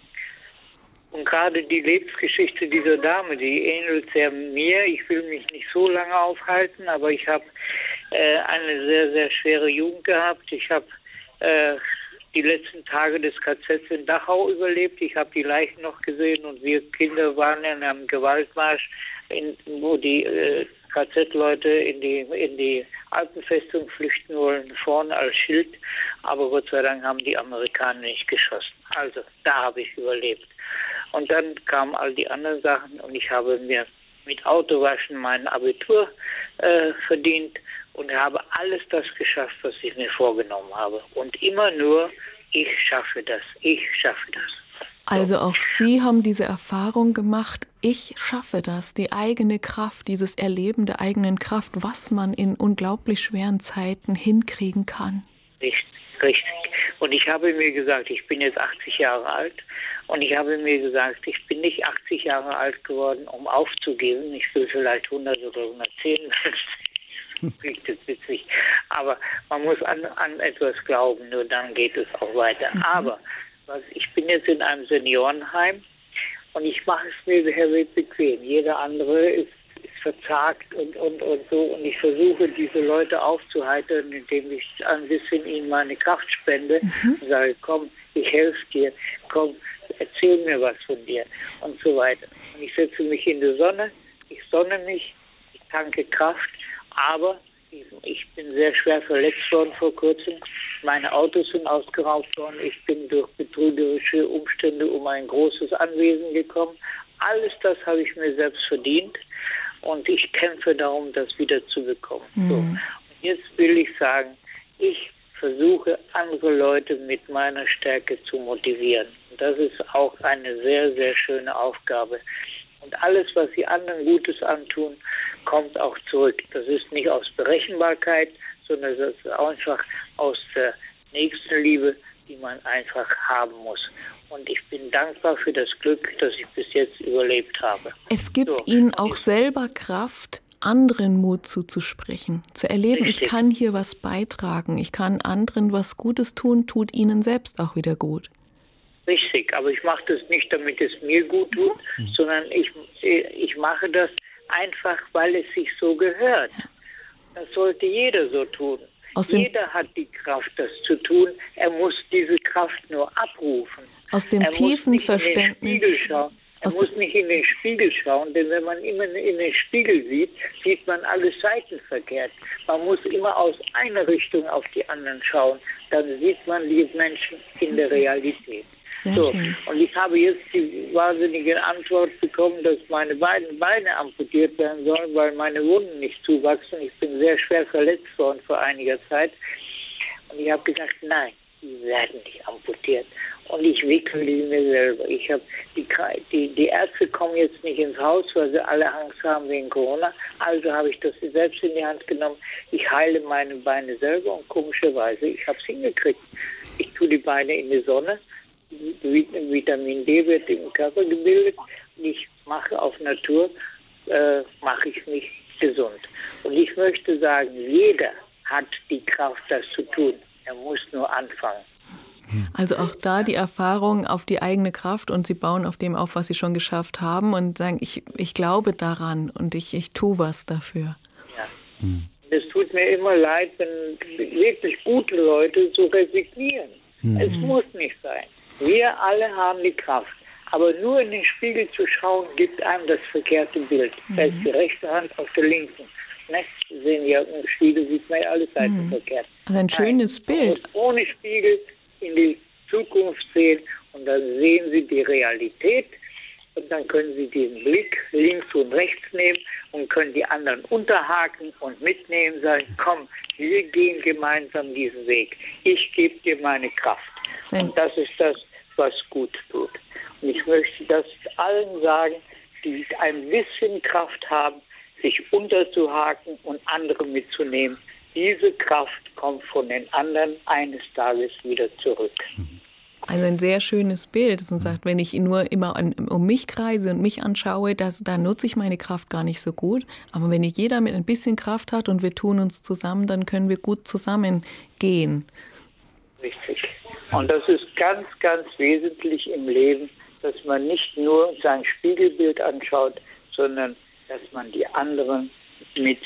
Und gerade die Lebensgeschichte dieser Dame, die ähnelt sehr mir. Ich will mich nicht so lange aufhalten, aber ich habe äh, eine sehr, sehr schwere Jugend gehabt. Ich habe äh, die letzten Tage des K Zs in Dachau überlebt. Ich habe die Leichen noch gesehen und wir Kinder waren in einem Gewaltmarsch, in, wo die äh, K Z-Leute in die, in die Alpenfestung flüchten wollen, vorne als Schild. Aber Gott sei Dank haben die Amerikaner nicht geschossen. Also, da habe ich überlebt. Und dann kamen all die anderen Sachen und ich habe mir mit Autowaschen mein Abitur äh, verdient und habe alles das geschafft, was ich mir vorgenommen habe. Und immer nur, ich schaffe das, ich schaffe das. Also auch Sie haben diese Erfahrung gemacht, ich schaffe das, die eigene Kraft, dieses Erleben der eigenen Kraft, was man in unglaublich schweren Zeiten hinkriegen kann. Richtig, richtig. Und ich habe mir gesagt, ich bin jetzt achtzig Jahre alt und ich habe mir gesagt, ich bin nicht achtzig Jahre alt geworden, um aufzugeben. Ich will vielleicht hundert oder hundertzehn werden. Das ist witzig. Aber man muss an, an etwas glauben, nur dann geht es auch weiter. Mhm. Aber was, ich bin jetzt in einem Seniorenheim und ich mache es mir sehr bequem. Jeder andere ist, ist verzagt und, und, und so. Und ich versuche, diese Leute aufzuheitern, indem ich ein bisschen ihnen meine Kraft spende mhm. und sage, komm, ich helfe dir, komm, erzähl mir was von dir und so weiter. Und ich setze mich in die Sonne, ich sonne mich, ich tanke Kraft, aber Ich bin sehr schwer verletzt worden vor kurzem. Meine Autos sind ausgeraubt worden. Ich bin durch betrügerische Umstände um ein großes Anwesen gekommen. Alles das habe ich mir selbst verdient. Und ich kämpfe darum, das wieder zu bekommen. Mhm. So. Und jetzt will ich sagen, ich versuche, andere Leute mit meiner Stärke zu motivieren. Und das ist auch eine sehr, sehr schöne Aufgabe. Und alles, was sie anderen Gutes antun, kommt auch zurück. Das ist nicht aus Berechenbarkeit, sondern das ist einfach aus der Nächstenliebe, die man einfach haben muss. Und ich bin dankbar für das Glück, das ich bis jetzt überlebt habe. Es gibt so, Ihnen auch selber Kraft, anderen Mut zuzusprechen, zu erleben, richtig. Ich kann hier was beitragen, ich kann anderen was Gutes tun, tut Ihnen selbst auch wieder gut. Richtig, aber ich mache das nicht, damit es mir gut tut, mhm. sondern ich, ich mache das einfach, weil es sich so gehört. Das sollte jeder so tun. Jeder hat die Kraft, das zu tun. Er muss diese Kraft nur abrufen. Aus dem er tiefen muss Verständnis. Er muss nicht in den Spiegel schauen, denn wenn man immer in den Spiegel sieht, sieht man alles seitenverkehrt. Man muss immer aus einer Richtung auf die anderen schauen. Dann sieht man die Menschen in der Realität. Sehr so, schön. Und ich habe jetzt die wahnsinnige Antwort bekommen, dass meine beiden Beine amputiert werden sollen, weil meine Wunden nicht zuwachsen. Ich bin sehr schwer verletzt worden vor einiger Zeit. Und ich habe gesagt, nein, die werden nicht amputiert. Und ich wickle die mir selber. Ich habe die, die, die Ärzte kommen jetzt nicht ins Haus, weil sie alle Angst haben wegen Corona. Also habe ich das selbst in die Hand genommen. Ich heile meine Beine selber und komischerweise, ich habe es hingekriegt. Ich tue die Beine in die Sonne. Vitamin D wird im Körper gebildet. Und ich mache auf Natur, äh, mache ich mich gesund. Und ich möchte sagen, jeder hat die Kraft, das zu tun. Er muss nur anfangen. Also auch da die Erfahrung auf die eigene Kraft und Sie bauen auf dem auf, was Sie schon geschafft haben und sagen, ich, ich glaube daran und ich, ich tue was dafür. Ja. Hm. Es tut mir immer leid, wenn wirklich gute Leute so resignieren. Hm. Es muss nicht sein. Wir alle haben die Kraft. Aber nur in den Spiegel zu schauen, gibt einem das verkehrte Bild. Mhm. Da ist die rechte Hand auf der linken. Ne? Sie sehen ja, im Spiegel sieht man ja alle Seiten mhm. verkehrt. Also ein schönes Nein. Bild. Und ohne Spiegel in die Zukunft sehen und dann sehen Sie die Realität und dann können Sie diesen Blick links und rechts nehmen und können die anderen unterhaken und mitnehmen, sagen, komm, wir gehen gemeinsam diesen Weg. Ich gebe dir meine Kraft. Sein. Und das ist das, was gut tut. Und ich möchte das allen sagen, die ein bisschen Kraft haben, sich unterzuhaken und andere mitzunehmen. Diese Kraft kommt von den anderen eines Tages wieder zurück. Also ein sehr schönes Bild, dass man sagt, wenn ich nur immer an, um mich kreise und mich anschaue, das, da nutze ich meine Kraft gar nicht so gut. Aber wenn jeder mit ein bisschen Kraft hat und wir tun uns zusammen, dann können wir gut zusammen gehen. Richtig. Und das ist ganz, ganz wesentlich im Leben, dass man nicht nur sein Spiegelbild anschaut, sondern dass man die anderen mitnimmt.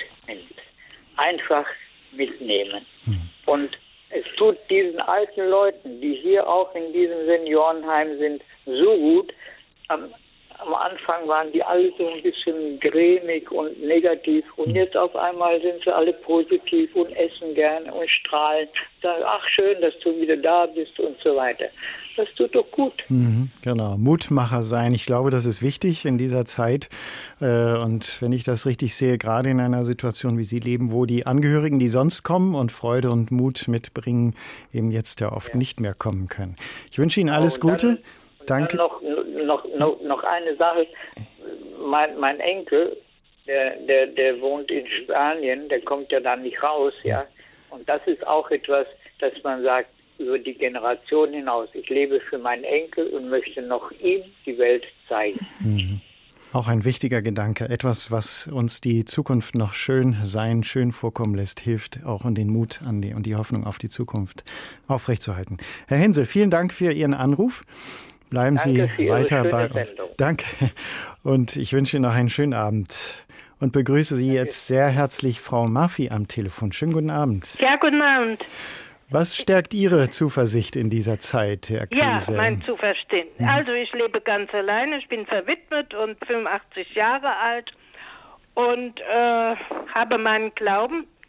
Einfach mitnehmen. Hm. Und es tut diesen alten Leuten, die hier auch in diesem Seniorenheim sind, so gut. Am, am Anfang waren die alle so ein bisschen grämig und negativ und jetzt auf einmal sind sie alle positiv und essen gerne und strahlen. Sagen, ach schön, dass du wieder da bist und so weiter. Das tut doch gut. Mhm, genau, Mutmacher sein. Ich glaube, das ist wichtig in dieser Zeit. Und wenn ich das richtig sehe, gerade in einer Situation, wie Sie leben, wo die Angehörigen, die sonst kommen und Freude und Mut mitbringen, eben jetzt ja oft ja. nicht mehr kommen können. Ich wünsche Ihnen alles oh, Gute. Dann, Danke. Dann noch, noch, noch, noch eine Sache. Mein, mein Enkel, der, der, der wohnt in Spanien, der kommt ja dann nicht raus, ja. Und das ist auch etwas, dass man sagt, über die Generation hinaus. Ich lebe für meinen Enkel und möchte noch ihm die Welt zeigen. Mhm. Auch ein wichtiger Gedanke. Etwas, was uns die Zukunft noch schön sein, schön vorkommen lässt, hilft auch und den Mut an die, und die Hoffnung auf die Zukunft aufrechtzuerhalten. Herr Hensel, vielen Dank für Ihren Anruf. Bleiben Danke Sie weiter bei uns. Sendung. Danke. Und ich wünsche Ihnen noch einen schönen Abend. Und begrüße Sie Danke. jetzt sehr herzlich Frau Murphy am Telefon. Schönen guten Abend. Ja, guten Abend. Was stärkt Ihre Zuversicht in dieser Zeit der Krise? Ja, mein Zuverständnis. Hm. Also ich lebe ganz alleine, ich bin verwitwet und fünfundachtzig Jahre alt und äh, habe meinen Glauben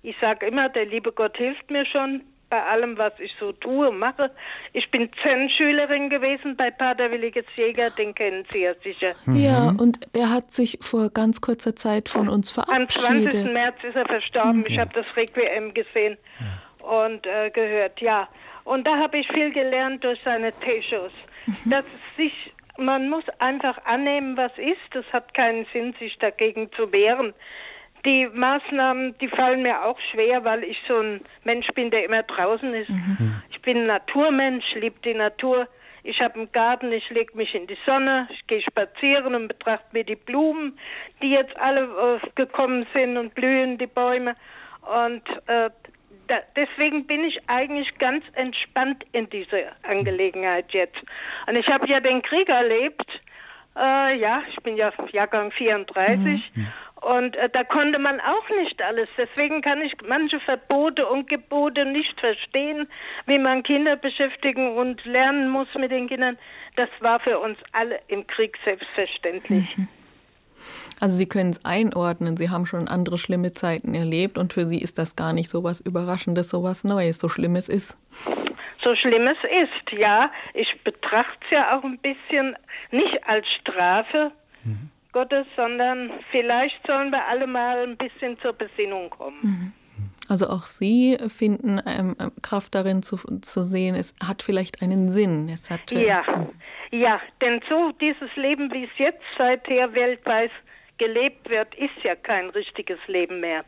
Ich sage immer, der liebe Gott hilft mir schon bei allem, was ich so tue und mache. Ich bin Zen-Schülerin gewesen bei Pater Williges Jäger, den kennen Sie ja sicher. Mhm. Ja, und er hat sich vor ganz kurzer Zeit von uns verabschiedet. Am zwanzigsten März ist er verstorben. Mhm. Ich habe das Requiem gesehen ja. und äh, gehört, ja. Und da habe ich viel gelernt durch seine Teachos. Mhm. Dass sich, man muss einfach annehmen, was ist. Es hat keinen Sinn, sich dagegen zu wehren. Die Maßnahmen, die fallen mir auch schwer, weil ich so ein Mensch bin, der immer draußen ist. Mhm. Ich bin ein Naturmensch, liebe die Natur. Ich habe einen Garten, ich lege mich in die Sonne, ich gehe spazieren und betrachte mir die Blumen, die jetzt alle äh, gekommen sind und blühen, die Bäume. Und äh, da, deswegen bin ich eigentlich ganz entspannt in dieser Angelegenheit jetzt. Und ich habe ja den Krieg erlebt. Äh, ja, ich bin ja Jahrgang vierunddreißig. Mhm. Und äh, da konnte man auch nicht alles. Deswegen kann ich manche Verbote und Gebote nicht verstehen, wie man Kinder beschäftigen und lernen muss mit den Kindern. Das war für uns alle im Krieg selbstverständlich. Mhm. Also Sie können es einordnen. Sie haben schon andere schlimme Zeiten erlebt und für Sie ist das gar nicht so was Überraschendes, so was Neues, so schlimm es ist. So schlimm es ist, ja. Ich betrachte es ja auch ein bisschen nicht als Strafe, mhm. Gottes, sondern vielleicht sollen wir alle mal ein bisschen zur Besinnung kommen. Also auch Sie finden ähm, Kraft darin zu, zu sehen, es hat vielleicht einen Sinn. Es hat, äh, ja, ja, denn so dieses Leben, wie es jetzt seither weltweit gelebt wird, ist ja kein richtiges Leben mehr.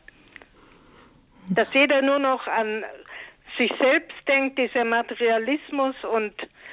Dass jeder nur noch an sich selbst denkt, dieser Materialismus und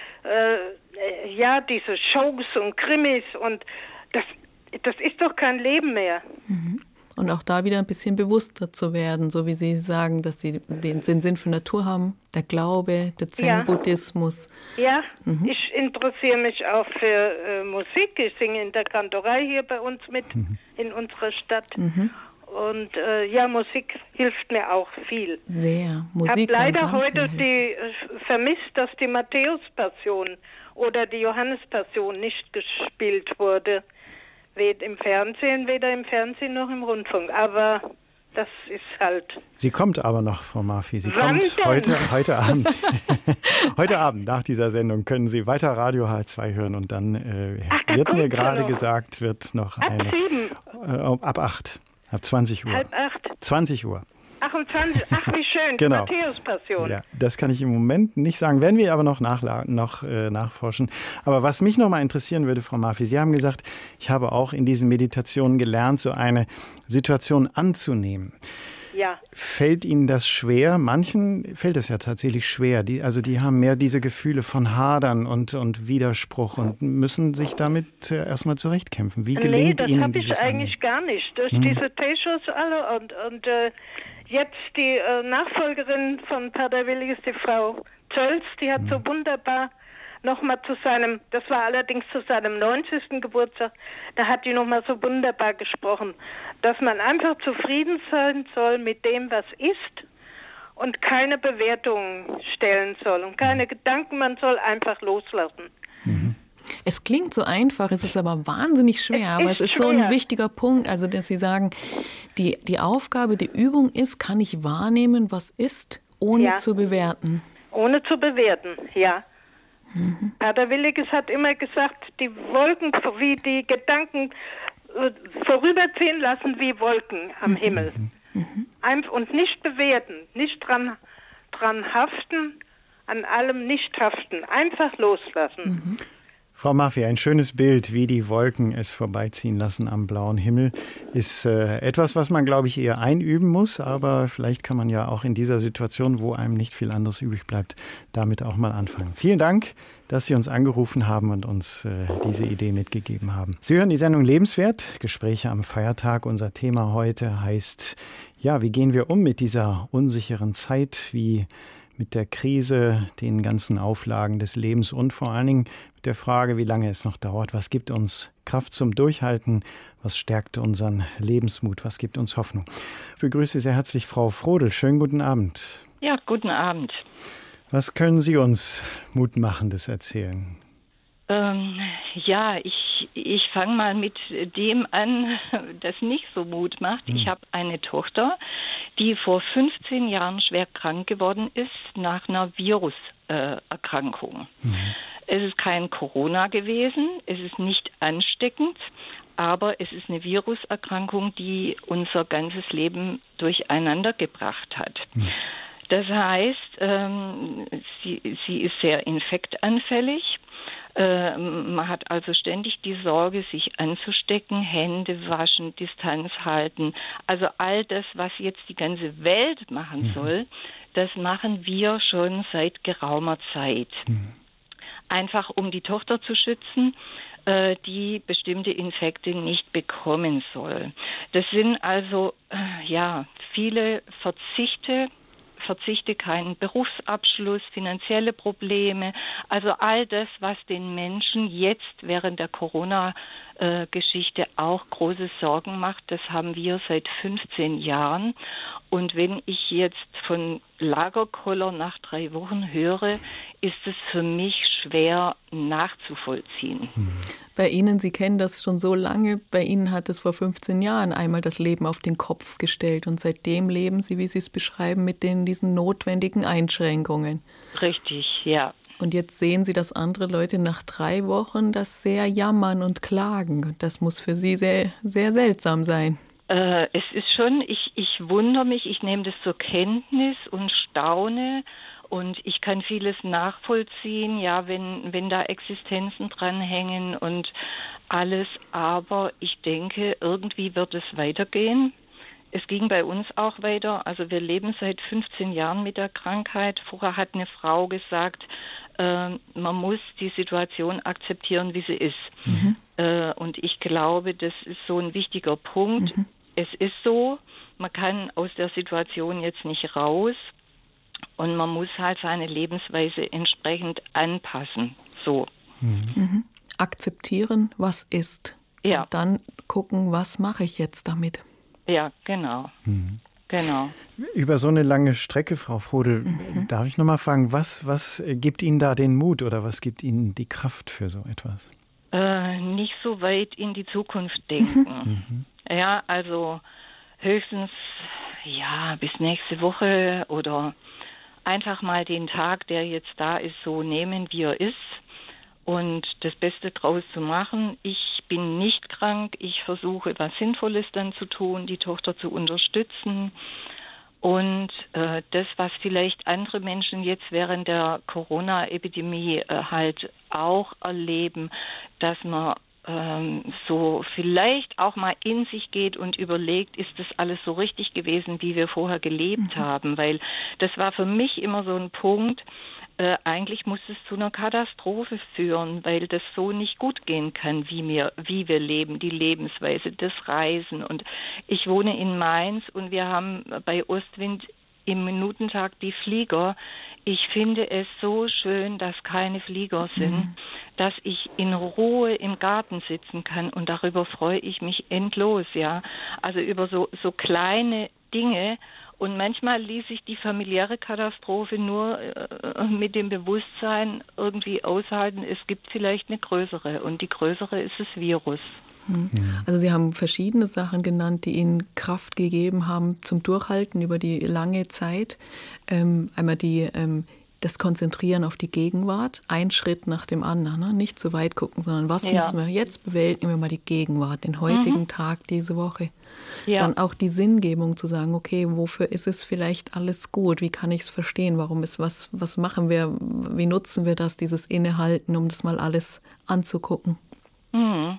äh, ja, diese Shows und Krimis und das Das ist doch kein Leben mehr. Und auch da wieder ein bisschen bewusster zu werden, so wie Sie sagen, dass Sie den Sinn für Natur haben, der Glaube, der Zen-Buddhismus. Ja, ja. Mhm. Ich interessiere mich auch für äh, Musik. Ich singe in der Kantorei hier bei uns mit, mhm. in unserer Stadt. Mhm. Und äh, ja, Musik hilft mir auch viel. Sehr. Musik Ich habe leider heute die, äh, vermisst, dass die Matthäus-Passion oder die Johannes-Passion nicht gespielt wurde. Weder im Fernsehen, weder im Fernsehen noch im Rundfunk. Aber das ist halt... Sie kommt aber noch, Frau Murphy. Sie Wann kommt denn? heute, heute Abend. Heute Abend nach dieser Sendung können Sie weiter Radio H zwei hören und dann äh, Ach, wird mir kommt gerade noch. gesagt, wird noch Ab eine... sieben. Äh, ab acht. Ab zwanzig Uhr. Halb acht. zwanzig Uhr. Ach, um zwanzig. Ach, wie schön. Genau. Die Matthäus-Passion. Ja, das kann ich im Moment nicht sagen, werden wir aber noch, nachla- noch äh, nachforschen. Aber was mich noch mal interessieren würde, Frau Murphy, Sie haben gesagt, ich habe auch in diesen Meditationen gelernt, so eine Situation anzunehmen. Ja. Fällt Ihnen das schwer? Manchen fällt es ja tatsächlich schwer. Die, also die haben mehr diese Gefühle von Hadern und, und Widerspruch und müssen sich damit äh, erstmal zurechtkämpfen. Wie gelingt nee, Ihnen das dieses habe ich eigentlich gar nicht. Durch hm. diese Teachos alle und, und äh, jetzt die äh, Nachfolgerin von Pater Williges, die Frau Zölz, die hat hm. so wunderbar nochmal zu seinem, das war allerdings zu seinem neunzigsten Geburtstag, da hat die nochmal so wunderbar gesprochen, dass man einfach zufrieden sein soll mit dem, was ist und keine Bewertungen stellen soll und keine Gedanken, man soll einfach loslassen. Mhm. Es klingt so einfach, es ist aber wahnsinnig schwer, es aber es ist schwer. So ein wichtiger Punkt, also dass Sie sagen, die, die Aufgabe, die Übung ist, kann ich wahrnehmen, was ist, ohne ja. zu bewerten. Ohne zu bewerten, ja. Mhm. Pater Williges hat immer gesagt, die Wolken, wie die Gedanken äh, vorüberziehen lassen wie Wolken am mhm. Himmel. Mhm. Und nicht bewerten, nicht dran, dran haften, an allem nicht haften, einfach loslassen. Mhm. Frau Murphy, ein schönes Bild, wie die Wolken es vorbeiziehen lassen am blauen Himmel, ist äh, etwas, was man, glaube ich, eher einüben muss. Aber vielleicht kann man ja auch in dieser Situation, wo einem nicht viel anderes übrig bleibt, damit auch mal anfangen. Vielen Dank, dass Sie uns angerufen haben und uns äh, diese Idee mitgegeben haben. Sie hören die Sendung Lebenswert, Gespräche am Feiertag. Unser Thema heute heißt, ja, wie gehen wir um mit dieser unsicheren Zeit, wie mit der Krise, den ganzen Auflagen des Lebens und vor allen Dingen mit der Frage, wie lange es noch dauert. Was gibt uns Kraft zum Durchhalten? Was stärkt unseren Lebensmut? Was gibt uns Hoffnung? Ich begrüße sehr herzlich Frau Frodel. Schönen guten Abend. Ja, guten Abend. Was können Sie uns Mutmachendes erzählen? Ähm, ja, ich, ich fange mal mit dem an, das nicht so Mut macht. Ich habe eine Tochter, die vor fünfzehn Jahren schwer krank geworden ist nach einer Viruserkrankung. Mhm. Es ist kein Corona gewesen, es ist nicht ansteckend, aber es ist eine Viruserkrankung, die unser ganzes Leben durcheinander gebracht hat. Mhm. Das heißt, ähm, sie, sie ist sehr infektanfällig. Äh, man hat also ständig die Sorge, sich anzustecken, Hände waschen, Distanz halten. Also all das, was jetzt die ganze Welt machen mhm. soll, das machen wir schon seit geraumer Zeit. Mhm. Einfach um die Tochter zu schützen, äh, die bestimmte Infekte nicht bekommen soll. Das sind also äh, ja viele Verzichte, Verzichte, keinen Berufsabschluss, finanzielle Probleme, also all das, was den Menschen jetzt während der Corona-Geschichte auch große Sorgen macht, das haben wir seit fünfzehn Jahren. Und wenn ich jetzt von Lagerkoller nach drei Wochen höre, ist es für mich schwer nachzuvollziehen. Bei Ihnen, Sie kennen das schon so lange, bei Ihnen hat es vor fünfzehn Jahren einmal das Leben auf den Kopf gestellt und seitdem leben Sie, wie Sie es beschreiben, mit den, diesen notwendigen Einschränkungen. Richtig, ja. Und jetzt sehen Sie, dass andere Leute nach drei Wochen das sehr jammern und klagen. Das muss für Sie sehr, sehr seltsam sein. Äh, es ist schon, ich, ich wundere mich, ich nehme das zur Kenntnis und staune. Und ich kann vieles nachvollziehen, ja, wenn, wenn da Existenzen dranhängen und alles. Aber ich denke, irgendwie wird es weitergehen. Es ging bei uns auch weiter. Also wir leben seit fünfzehn Jahren mit der Krankheit. Vorher hat eine Frau gesagt, äh, man muss die Situation akzeptieren, wie sie ist. Mhm. Äh, und ich glaube, das ist so ein wichtiger Punkt. Mhm. Es ist so, man kann aus der Situation jetzt nicht raus. Und man muss halt seine Lebensweise entsprechend anpassen. So. Mhm. Mhm. Akzeptieren, was ist. Ja. Und dann gucken, was mache ich jetzt damit. Ja, genau. Mhm. Genau. Über so eine lange Strecke, Frau Frodel, mhm. darf ich noch mal fragen, was, was gibt Ihnen da den Mut oder was gibt Ihnen die Kraft für so etwas? Äh, nicht so weit in die Zukunft denken. Mhm. Ja, also höchstens ja bis nächste Woche oder einfach mal den Tag, der jetzt da ist, so nehmen, wie er ist und das Beste draus zu machen. Ich bin nicht krank, ich versuche, was Sinnvolles dann zu tun, die Tochter zu unterstützen und äh, das, was vielleicht andere Menschen jetzt während der Corona-Epidemie äh, halt auch erleben, dass man so vielleicht auch mal in sich geht und überlegt, ist das alles so richtig gewesen, wie wir vorher gelebt mhm. haben? Weil das war für mich immer so ein Punkt, äh, eigentlich muss es zu einer Katastrophe führen, weil das so nicht gut gehen kann, wie wir, wie wir leben, die Lebensweise, das Reisen. Und ich wohne in Mainz und wir haben bei Ostwind im Minutentag die Flieger. Ich finde es so schön, dass keine Flieger sind, mhm. dass ich in Ruhe im Garten sitzen kann und darüber freue ich mich endlos, ja. Also über so, so kleine Dinge und manchmal ließ sich die familiäre Katastrophe nur äh, mit dem Bewusstsein irgendwie aushalten, es gibt vielleicht eine größere und die größere ist das Virus. Also Sie haben verschiedene Sachen genannt, die Ihnen Kraft gegeben haben zum Durchhalten über die lange Zeit. Ähm, einmal die, ähm, das Konzentrieren auf die Gegenwart, ein Schritt nach dem anderen. Ne? Nicht zu weit gucken, sondern was ja. müssen wir jetzt bewältigen, wir mal die Gegenwart, den heutigen mhm. Tag, diese Woche. Ja. Dann auch die Sinngebung zu sagen, okay, wofür ist es vielleicht alles gut? Wie kann ich es verstehen? Warum ist was, was machen wir? Wie nutzen wir das, dieses Innehalten, um das mal alles anzugucken? Mhm.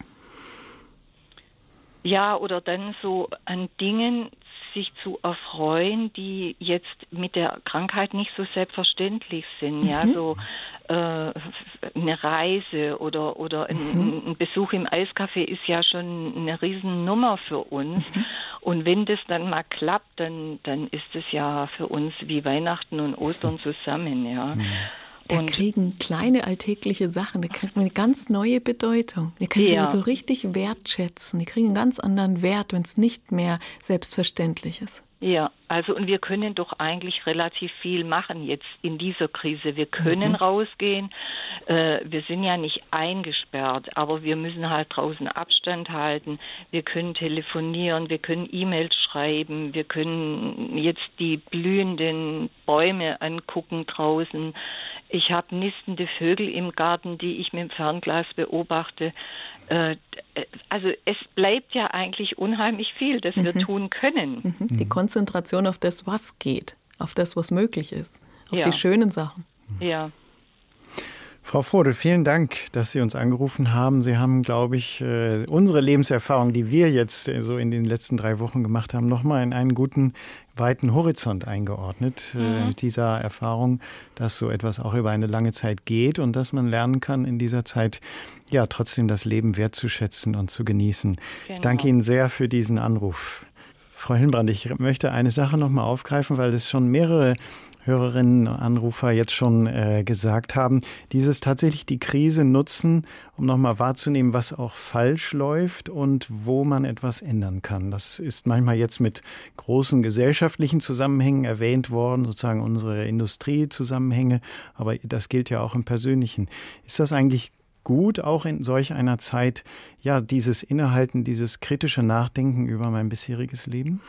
Ja, oder dann so an Dingen sich zu erfreuen, die jetzt mit der Krankheit nicht so selbstverständlich sind. Mhm. Ja, so äh, eine Reise oder oder ein, mhm. ein Besuch im Eiscafé ist ja schon eine Riesennummer für uns. Mhm. Und wenn das dann mal klappt, dann dann ist es ja für uns wie Weihnachten und Ostern zusammen. Ja. Mhm. Da und kriegen kleine alltägliche Sachen, da kriegt man eine ganz neue Bedeutung. Die können ja. sie so richtig wertschätzen. Die kriegen einen ganz anderen Wert, wenn es nicht mehr selbstverständlich ist. Ja, Also und wir können doch eigentlich relativ viel machen jetzt in dieser Krise. Wir können mhm. rausgehen. Äh, wir sind ja nicht eingesperrt, aber wir müssen halt draußen Abstand halten. Wir können telefonieren, wir können E-Mails schreiben, wir können jetzt die blühenden Bäume angucken draußen. Ich habe nistende Vögel im Garten, die ich mit dem Fernglas beobachte. Also es bleibt ja eigentlich unheimlich viel, das mhm. wir tun können. Mhm. Die Konzentration auf das, was geht, auf das, was möglich ist, auf ja. die schönen Sachen. Ja. Frau Frodel, vielen Dank, dass Sie uns angerufen haben. Sie haben, glaube ich, unsere Lebenserfahrung, die wir jetzt so in den letzten drei Wochen gemacht haben, nochmal in einen guten, weiten Horizont eingeordnet. Mhm. Mit dieser Erfahrung, dass so etwas auch über eine lange Zeit geht und dass man lernen kann, in dieser Zeit ja trotzdem das Leben wertzuschätzen und zu genießen. Genau. Ich danke Ihnen sehr für diesen Anruf. Frau Hillenbrand, ich möchte eine Sache nochmal aufgreifen, weil das schon mehrere Hörerinnen und Anrufer jetzt schon äh, gesagt haben, dieses tatsächlich die Krise nutzen, um nochmal wahrzunehmen, was auch falsch läuft und wo man etwas ändern kann. Das ist manchmal jetzt mit großen gesellschaftlichen Zusammenhängen erwähnt worden, sozusagen unsere Industriezusammenhänge, aber das gilt ja auch im Persönlichen. Ist das eigentlich gut, auch in solch einer Zeit, ja, dieses Innehalten, dieses kritische Nachdenken über mein bisheriges Leben?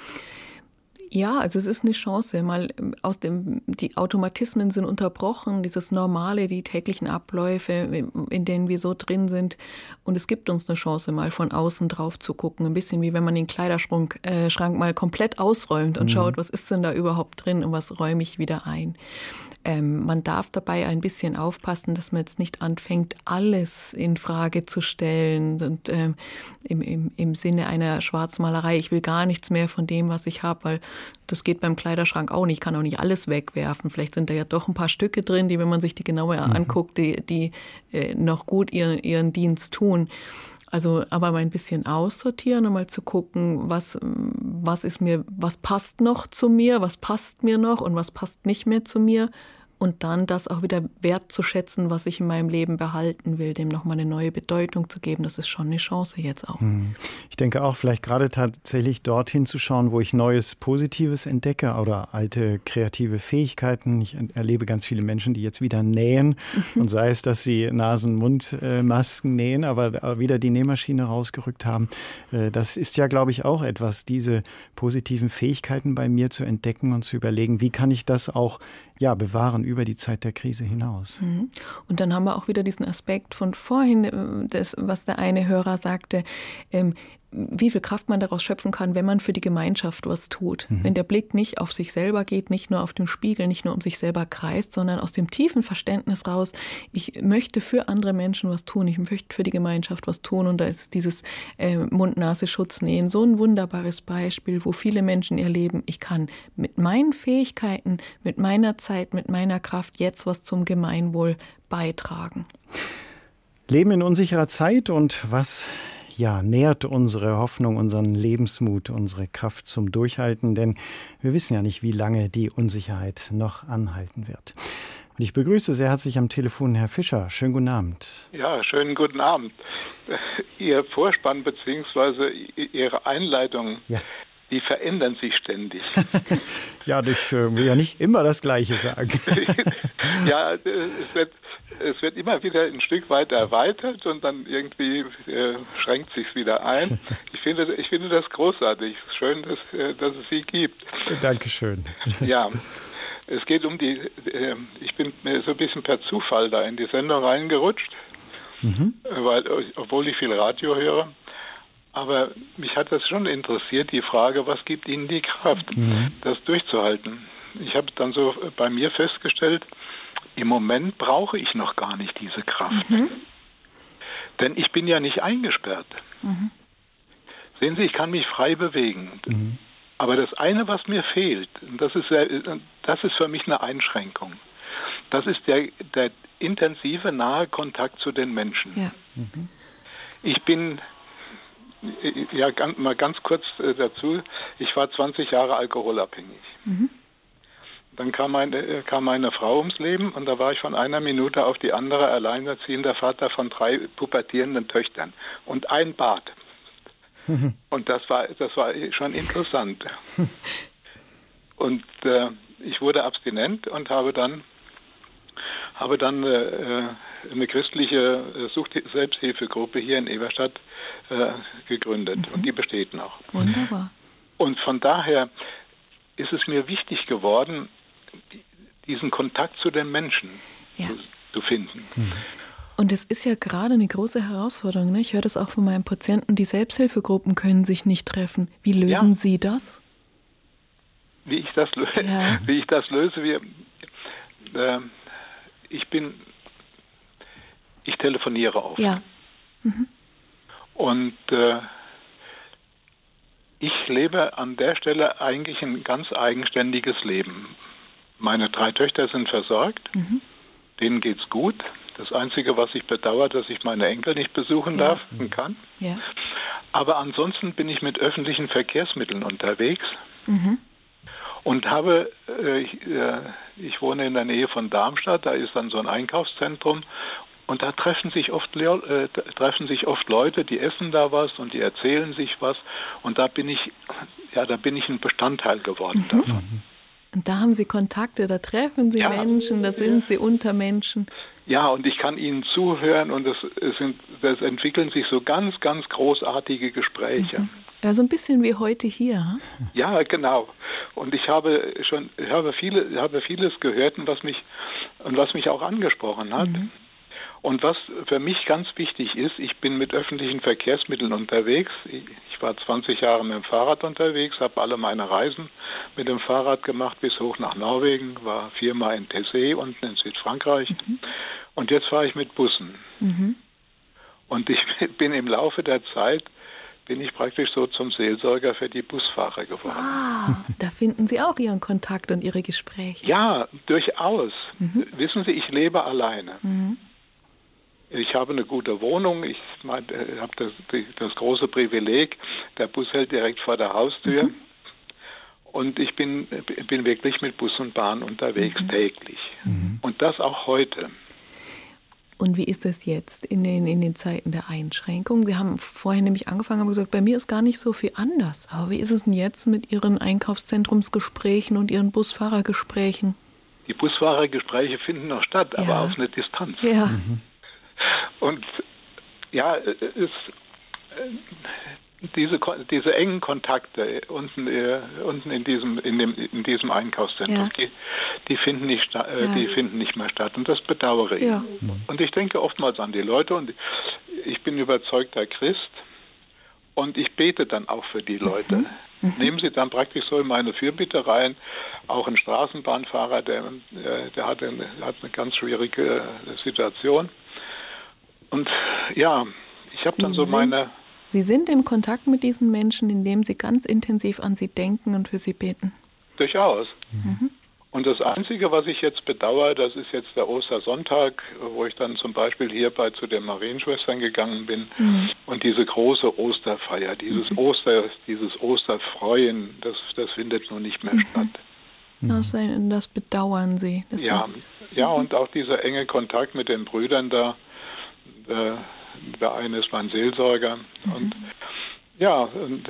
Ja, also es ist eine Chance, mal aus dem, die Automatismen sind unterbrochen, dieses Normale, die täglichen Abläufe, in denen wir so drin sind. Und es gibt uns eine Chance, mal von außen drauf zu gucken. Ein bisschen wie wenn man den Kleiderschrank äh, Schrank mal komplett ausräumt und mhm. schaut, was ist denn da überhaupt drin und was räume ich wieder ein. Ähm, man darf dabei ein bisschen aufpassen, dass man jetzt nicht anfängt, alles in Frage zu stellen und ähm, im, im, im Sinne einer Schwarzmalerei, ich will gar nichts mehr von dem, was ich habe, weil das geht beim Kleiderschrank auch nicht. Ich kann auch nicht alles wegwerfen. Vielleicht sind da ja doch ein paar Stücke drin, die, wenn man sich die genauer mhm. anguckt, die, die äh, noch gut ihren, ihren Dienst tun. Also aber mal ein bisschen aussortieren und mal zu gucken, was, was ist mir, was passt noch zu mir, was passt mir noch und was passt nicht mehr zu mir. Und dann das auch wieder wertzuschätzen, was ich in meinem Leben behalten will, dem nochmal eine neue Bedeutung zu geben. Das ist schon eine Chance jetzt auch. Ich denke auch, vielleicht gerade tatsächlich dorthin zu schauen, wo ich Neues, Positives entdecke oder alte kreative Fähigkeiten. Ich erlebe ganz viele Menschen, die jetzt wieder nähen. Und sei es, dass sie Nasen-Mund-Masken nähen, aber wieder die Nähmaschine rausgerückt haben. Das ist ja, glaube ich, auch etwas, diese positiven Fähigkeiten bei mir zu entdecken und zu überlegen, wie kann ich das auch ja, bewahren über die Zeit der Krise hinaus. Und dann haben wir auch wieder diesen Aspekt von vorhin, das, was der eine Hörer sagte, ähm, wie viel Kraft man daraus schöpfen kann, wenn man für die Gemeinschaft was tut. Mhm. Wenn der Blick nicht auf sich selber geht, nicht nur auf den Spiegel, nicht nur um sich selber kreist, sondern aus dem tiefen Verständnis raus, ich möchte für andere Menschen was tun, ich möchte für die Gemeinschaft was tun. Und da ist dieses äh, Mund-Nase-Schutz-Nähen so ein wunderbares Beispiel, wo viele Menschen ihr Leben, ich kann mit meinen Fähigkeiten, mit meiner Zeit, mit meiner Kraft jetzt was zum Gemeinwohl beitragen. Leben in unsicherer Zeit und was ja, nährt unsere Hoffnung, unseren Lebensmut, unsere Kraft zum Durchhalten, denn wir wissen ja nicht, wie lange die Unsicherheit noch anhalten wird. Und ich begrüße sehr herzlich am Telefon Herr Fischer. Schönen guten Abend. Ja, schönen guten Abend. Ihr Vorspann bzw. Ihre Einleitung, ja. die verändern sich ständig. Ja, ich äh, will ja nicht immer das Gleiche sagen. Ja, es wird, es wird immer wieder ein Stück weit erweitert und dann irgendwie äh, schränkt sich wieder ein. Ich finde, ich finde das großartig. Schön, dass, äh, dass es sie gibt. Dankeschön. Ja, es geht um die, äh, ich bin so ein bisschen per Zufall da in die Sendung reingerutscht, mhm. weil, obwohl ich viel Radio höre. Aber mich hat das schon interessiert, die Frage, was gibt Ihnen die Kraft, mhm. das durchzuhalten? Ich habe dann so bei mir festgestellt, im Moment brauche ich noch gar nicht diese Kraft. Mhm. Denn ich bin ja nicht eingesperrt. Mhm. Sehen Sie, ich kann mich frei bewegen. Mhm. Aber das eine, was mir fehlt, das ist, das ist für mich eine Einschränkung. Das ist der, der intensive, nahe Kontakt zu den Menschen. Ja. Mhm. Ich bin... Ja, ganz, mal ganz kurz äh, dazu. Ich war zwanzig Jahre alkoholabhängig. Mhm. Dann kam meine, äh, kam meine Frau ums Leben und da war ich von einer Minute auf die andere alleinerziehender Vater von drei pubertierenden Töchtern und ein Bad. Mhm. Und das war, das war schon interessant. Und äh, ich wurde abstinent und habe dann habe dann äh, eine christliche Sucht- Selbsthilfegruppe hier in Eberstadt äh, gegründet. Mhm. Und die besteht noch. Wunderbar. Und von daher ist es mir wichtig geworden, diesen Kontakt zu den Menschen ja. zu, zu finden. Mhm. Und es ist ja gerade eine große Herausforderung. Ne? Ich höre das auch von meinen Patienten, die Selbsthilfegruppen können sich nicht treffen. Wie lösen ja. Sie das? Wie ich das, lö- ja. wie ich das löse? Wir, äh, ich bin, ich telefoniere oft. Ja. Mhm. Und äh, ich lebe an der Stelle eigentlich ein ganz eigenständiges Leben. Meine drei Töchter sind versorgt, mhm. denen geht's gut. Das Einzige, was ich bedauere, dass ich meine Enkel nicht besuchen ja. darf und kann. Ja. Aber ansonsten bin ich mit öffentlichen Verkehrsmitteln unterwegs mhm. und habe, äh, ich, äh, ich wohne in der Nähe von Darmstadt, da ist dann so ein Einkaufszentrum und da treffen sich oft äh, treffen sich oft Leute, die essen da was und die erzählen sich was und da bin ich, ja, da bin ich ein Bestandteil geworden mhm. davon. Und da haben Sie Kontakte, da treffen Sie ja. Menschen, da sind Sie unter Menschen. Ja, und ich kann Ihnen zuhören und es, es, sind, es entwickeln sich so ganz, ganz großartige Gespräche. Mhm. Ja, so ein bisschen wie heute hier. Hm? Ja, genau. Und ich habe schon, ich habe viele, habe vieles gehört und was mich und was mich auch angesprochen hat. Mhm. Und was für mich ganz wichtig ist, ich bin mit öffentlichen Verkehrsmitteln unterwegs. Ich war zwanzig Jahre mit dem Fahrrad unterwegs, habe alle meine Reisen mit dem Fahrrad gemacht bis hoch nach Norwegen, war viermal in Tessé unten in Südfrankreich. Mhm. Und jetzt fahre ich mit Bussen. Mhm. Und ich bin im Laufe der Zeit, bin ich praktisch so zum Seelsorger für die Busfahrer geworden. Ah, da finden Sie auch Ihren Kontakt und Ihre Gespräche. Ja, durchaus. Mhm. Wissen Sie, ich lebe alleine. Mhm. Ich habe eine gute Wohnung, ich mein, habe das, das große Privileg, der Bus hält direkt vor der Haustür mhm. und ich bin, bin wirklich mit Bus und Bahn unterwegs mhm. täglich mhm. und das auch heute. Und wie ist es jetzt in den, in den Zeiten der Einschränkung? Sie haben vorhin nämlich angefangen und gesagt, bei mir ist gar nicht so viel anders. Aber wie ist es denn jetzt mit Ihren Einkaufszentrumsgesprächen und Ihren Busfahrergesprächen? Die Busfahrergespräche finden noch statt, ja. aber auf eine Distanz. Ja. Mhm. Und ja, es, diese, diese engen Kontakte unten, äh, unten in diesem, in dem, in diesem Einkaufszentrum, ja. die, die, finden nicht, äh, ja. die finden nicht mehr statt. Und das bedauere ich. Ja. Und ich denke oftmals an die Leute und ich bin überzeugter Christ und ich bete dann auch für die Leute. Mhm. Mhm. Nehmen Sie dann praktisch so in meine Fürbitte rein, auch ein Straßenbahnfahrer, der, der hat, eine, hat eine ganz schwierige Situation. Und ja, ich habe dann so sind, meine... Sie sind im Kontakt mit diesen Menschen, indem Sie ganz intensiv an sie denken und für sie beten. Durchaus. Mhm. Und das Einzige, was ich jetzt bedauere, das ist jetzt der Ostersonntag, wo ich dann zum Beispiel hierbei zu den Marienschwestern gegangen bin. Mhm. Und diese große Osterfeier, dieses, mhm. Oster, dieses Osterfreuen, das, das findet nun nicht mehr mhm. statt. Das, das bedauern Sie. Das ja, ja, und auch dieser enge Kontakt mit den Brüdern da. Der, der eine ist mein Seelsorger. Mhm. Und ja, und,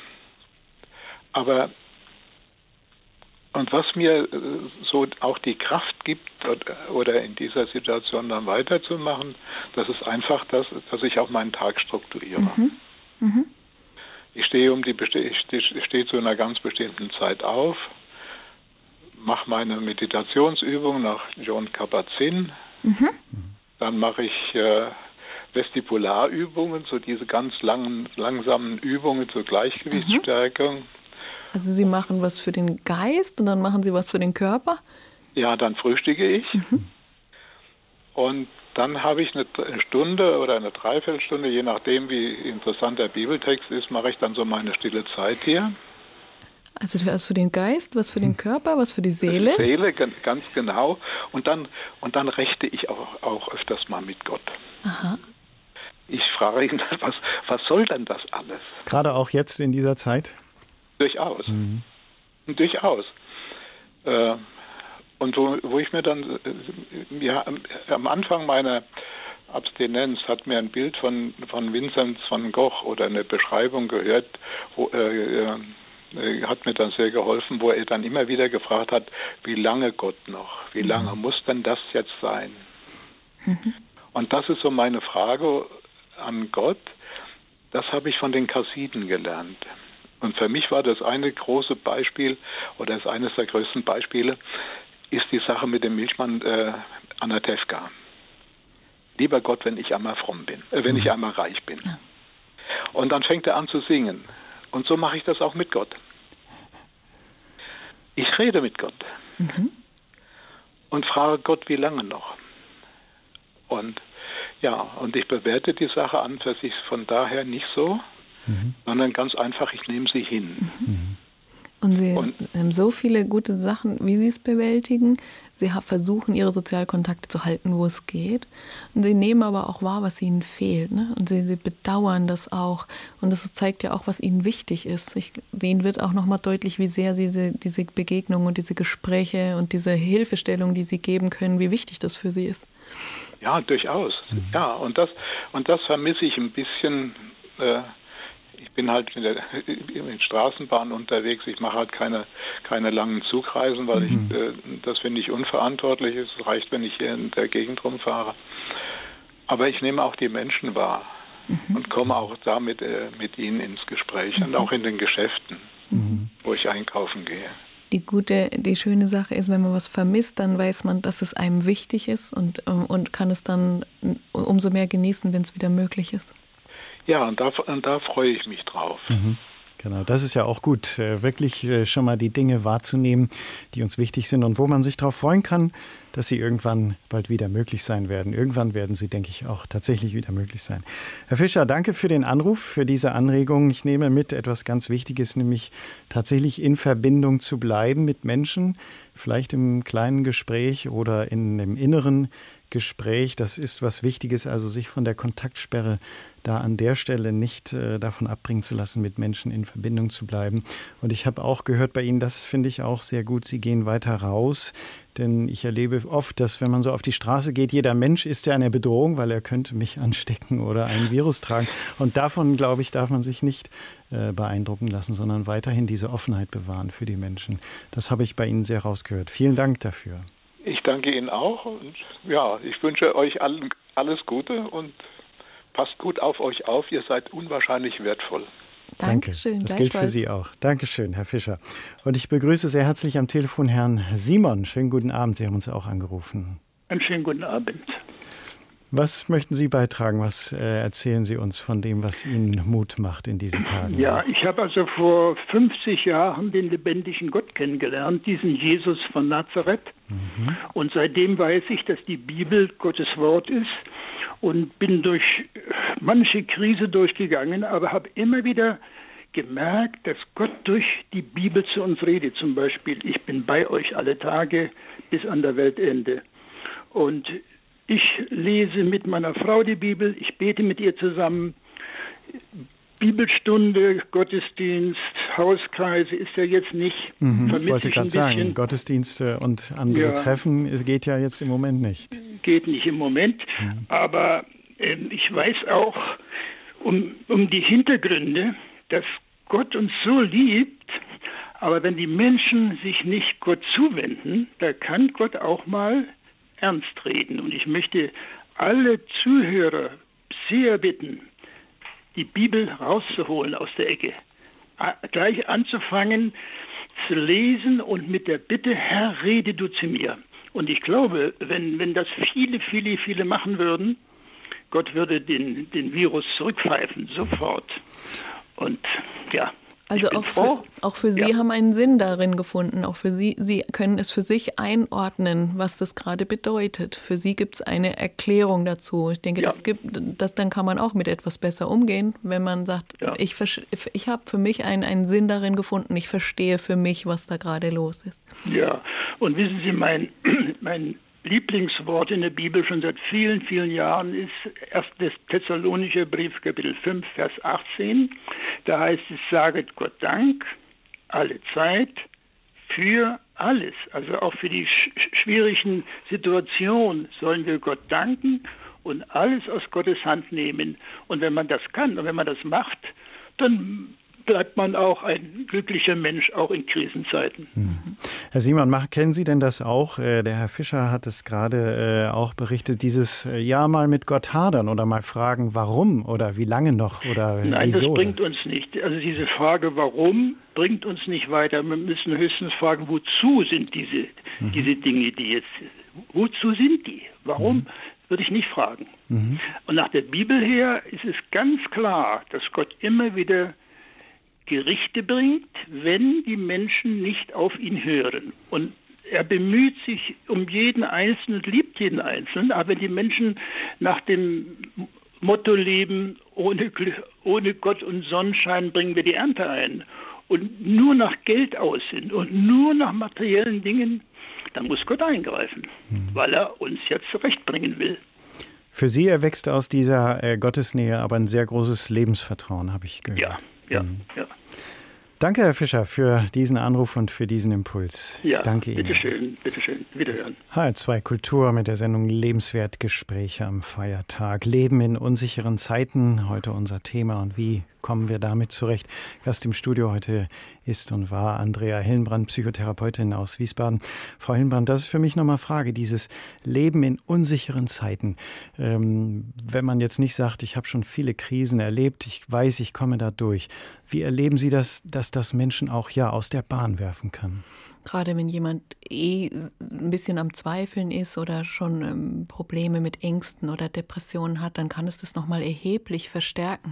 aber und was mir so auch die Kraft gibt, oder in dieser Situation dann weiterzumachen, das ist einfach das, dass ich auch meinen Tag strukturiere. Mhm. Mhm. Ich stehe um die ich stehe zu einer ganz bestimmten Zeit auf, mache meine Meditationsübung nach John Kabat-Zinn. Mhm. Dann mache ich äh, Vestibularübungen, so diese ganz langen, langsamen Übungen zur Gleichgewichtsstärkung. Also Sie machen was für den Geist und dann machen Sie was für den Körper? Ja, dann frühstücke ich. Mhm. Und dann habe ich eine Stunde oder eine Dreiviertelstunde, je nachdem, wie interessant der Bibeltext ist, mache ich dann so meine stille Zeit hier. Also was für den Geist, was für den Körper, was für die Seele? Seele, ganz genau. Und dann, und dann rechte ich auch, auch öfters mal mit Gott. Aha. Ich frage ihn, was, was soll denn das alles? Gerade auch jetzt in dieser Zeit? Durchaus. Mhm. Durchaus. Äh, und wo, wo ich mir dann, ja, am Anfang meiner Abstinenz hat mir ein Bild von, von Vincent van Gogh oder eine Beschreibung gehört, wo, äh, äh, hat mir dann sehr geholfen, wo er dann immer wieder gefragt hat, wie lange Gott noch? Wie lange mhm. muss denn das jetzt sein? Mhm. Und das ist so meine Frage an Gott. Das habe ich von den Chassiden gelernt. Und für mich war das eine große Beispiel, oder ist eines der größten Beispiele, ist die Sache mit dem Milchmann äh, Anatevka. Lieber Gott, wenn ich einmal fromm bin, äh, wenn ich einmal reich bin. Ja. Und dann fängt er an zu singen. Und so mache ich das auch mit Gott. Ich rede mit Gott mhm. und frage Gott, wie lange noch? Und ja, und ich bewerte die Sache an für sich von daher nicht so, mhm. sondern ganz einfach, ich nehme sie hin. Mhm. Und Sie und, haben so viele gute Sachen, wie Sie es bewältigen. Sie versuchen, Ihre Sozialkontakte zu halten, wo es geht. Und Sie nehmen aber auch wahr, was Ihnen fehlt. Ne? Und Sie, Sie bedauern das auch. Und das zeigt ja auch, was Ihnen wichtig ist. Ich, Ihnen wird auch nochmal deutlich, wie sehr diese, diese Begegnungen und diese Gespräche und diese Hilfestellung, die Sie geben können, wie wichtig das für Sie ist. Ja, durchaus. Mhm. Ja, und das, und das vermisse ich ein bisschen. Äh, Ich bin halt in der in Straßenbahn unterwegs. Ich mache halt keine, keine langen Zugreisen, weil mhm. ich, äh, das finde ich unverantwortlich. Es reicht, wenn ich hier in der Gegend rumfahre. Aber ich nehme auch die Menschen wahr mhm. und komme auch damit äh, mit ihnen ins Gespräch mhm. und auch in den Geschäften, mhm. wo ich einkaufen gehe. Die gute, die schöne Sache ist, wenn man was vermisst, dann weiß man, dass es einem wichtig ist und, und kann es dann umso mehr genießen, wenn es wieder möglich ist. Ja, und da, und da freue ich mich drauf. Mhm. Genau, das ist ja auch gut, wirklich schon mal die Dinge wahrzunehmen, die uns wichtig sind und wo man sich darauf freuen kann, dass sie irgendwann bald wieder möglich sein werden. Irgendwann werden sie, denke ich, auch tatsächlich wieder möglich sein. Herr Fischer, danke für den Anruf, für diese Anregung. Ich nehme mit etwas ganz Wichtiges, nämlich tatsächlich in Verbindung zu bleiben mit Menschen, vielleicht im kleinen Gespräch oder in dem inneren Gespräch. Das ist was Wichtiges, also sich von der Kontaktsperre da an der Stelle nicht äh, davon abbringen zu lassen, mit Menschen in Verbindung zu bleiben. Und ich habe auch gehört bei Ihnen, das finde ich auch sehr gut, Sie gehen weiter raus, denn ich erlebe oft, dass wenn man so auf die Straße geht, jeder Mensch ist ja eine Bedrohung, weil er könnte mich anstecken oder ein Virus tragen. Und davon, glaube ich, darf man sich nicht äh, beeindrucken lassen, sondern weiterhin diese Offenheit bewahren für die Menschen. Das habe ich bei Ihnen sehr rausgehört. Vielen Dank dafür. Ich danke Ihnen auch und ja, ich wünsche euch allen alles Gute und passt gut auf euch auf. Ihr seid unwahrscheinlich wertvoll. Danke. Dankeschön, das gilt für Sie auch. Dankeschön, Herr Fischer. Und ich begrüße sehr herzlich am Telefon Herrn Simon. Schönen guten Abend. Sie haben uns auch angerufen. Einen schönen guten Abend. Was möchten Sie beitragen? Was äh, erzählen Sie uns von dem, was Ihnen Mut macht in diesen Tagen? Ja, ich habe also vor fünfzig Jahren den lebendigen Gott kennengelernt, diesen Jesus von Nazareth. Mhm. Und seitdem weiß ich, dass die Bibel Gottes Wort ist und bin durch manche Krise durchgegangen, aber habe immer wieder gemerkt, dass Gott durch die Bibel zu uns redet. Zum Beispiel, ich bin bei euch alle Tage bis an der Weltende. Und ich lese mit meiner Frau die Bibel, ich bete mit ihr zusammen. Bibelstunde, Gottesdienst, Hauskreise ist ja jetzt nicht. Mhm, ich wollte gerade sagen, Gottesdienste und andere ja, Treffen, es geht ja jetzt im Moment nicht. Geht nicht im Moment, mhm. aber äh, ich weiß auch um, um die Hintergründe, dass Gott uns so liebt, aber wenn die Menschen sich nicht Gott zuwenden, da kann Gott auch mal ernst reden. Und ich möchte alle Zuhörer sehr bitten, die Bibel rauszuholen aus der Ecke, gleich anzufangen zu lesen und mit der Bitte, Herr, rede du zu mir. Und ich glaube, wenn, wenn das viele, viele, viele machen würden, Gott würde den, den Virus zurückpfeifen, sofort. Und ja, Also auch für, auch für Sie ja. haben einen Sinn darin gefunden. Auch für Sie, Sie können es für sich einordnen, was das gerade bedeutet. Für Sie gibt es eine Erklärung dazu. Ich denke, ja. das gibt, das, dann kann man auch mit etwas besser umgehen, wenn man sagt, ja. ich, ich habe für mich einen, einen Sinn darin gefunden. Ich verstehe für mich, was da gerade los ist. Ja, und wissen Sie, mein, mein Lieblingswort in der Bibel schon seit vielen, vielen Jahren ist erstes Thessalonischer Brief, Kapitel fünf, Vers achtzehn. Da heißt es, saget Gott Dank, alle Zeit, für alles. Also auch für die sch- schwierigen Situationen sollen wir Gott danken und alles aus Gottes Hand nehmen. Und wenn man das kann und wenn man das macht, dann bleibt man auch ein glücklicher Mensch, auch in Krisenzeiten. Mhm. Herr Simon, kennen Sie denn das auch? Der Herr Fischer hat es gerade auch berichtet, dieses ja mal mit Gott hadern oder mal fragen, warum oder wie lange noch oder Nein, wieso? das bringt uns nicht. Also diese Frage, warum, bringt uns nicht weiter. Wir müssen höchstens fragen, wozu sind diese, mhm. diese Dinge, die jetzt, wozu sind die? Warum? Mhm. Würde ich nicht fragen. Mhm. Und nach der Bibel her ist es ganz klar, dass Gott immer wieder Gerichte bringt, wenn die Menschen nicht auf ihn hören. Und er bemüht sich um jeden Einzelnen und liebt jeden Einzelnen, aber wenn die Menschen nach dem Motto leben, ohne, ohne Gott und Sonnenschein bringen wir die Ernte ein und nur nach Geld aus sind und nur nach materiellen Dingen, dann muss Gott eingreifen, mhm. weil er uns jetzt zurechtbringen will. Für Sie erwächst aus dieser äh, Gottesnähe aber ein sehr großes Lebensvertrauen, habe ich gehört. Ja, ja, mhm. ja. Danke, Herr Fischer, für diesen Anruf und für diesen Impuls. Ja, ich danke Ihnen. Bitteschön, bitteschön. Wiederhören. H R zwei Kultur mit der Sendung Lebenswert Gespräche am Feiertag. Leben in unsicheren Zeiten, heute unser Thema und wie kommen wir damit zurecht. Gast im Studio heute ist und war Andrea Hillenbrand, Psychotherapeutin aus Wiesbaden. Frau Hillenbrand, das ist für mich nochmal eine Frage, dieses Leben in unsicheren Zeiten. Ähm, wenn man jetzt nicht sagt, ich habe schon viele Krisen erlebt, ich weiß, ich komme da durch. Wie erleben Sie das, dass das Menschen auch ja aus der Bahn werfen kann? Gerade wenn jemand eh ein bisschen am Zweifeln ist oder schon ähm, Probleme mit Ängsten oder Depressionen hat, dann kann es das nochmal erheblich verstärken.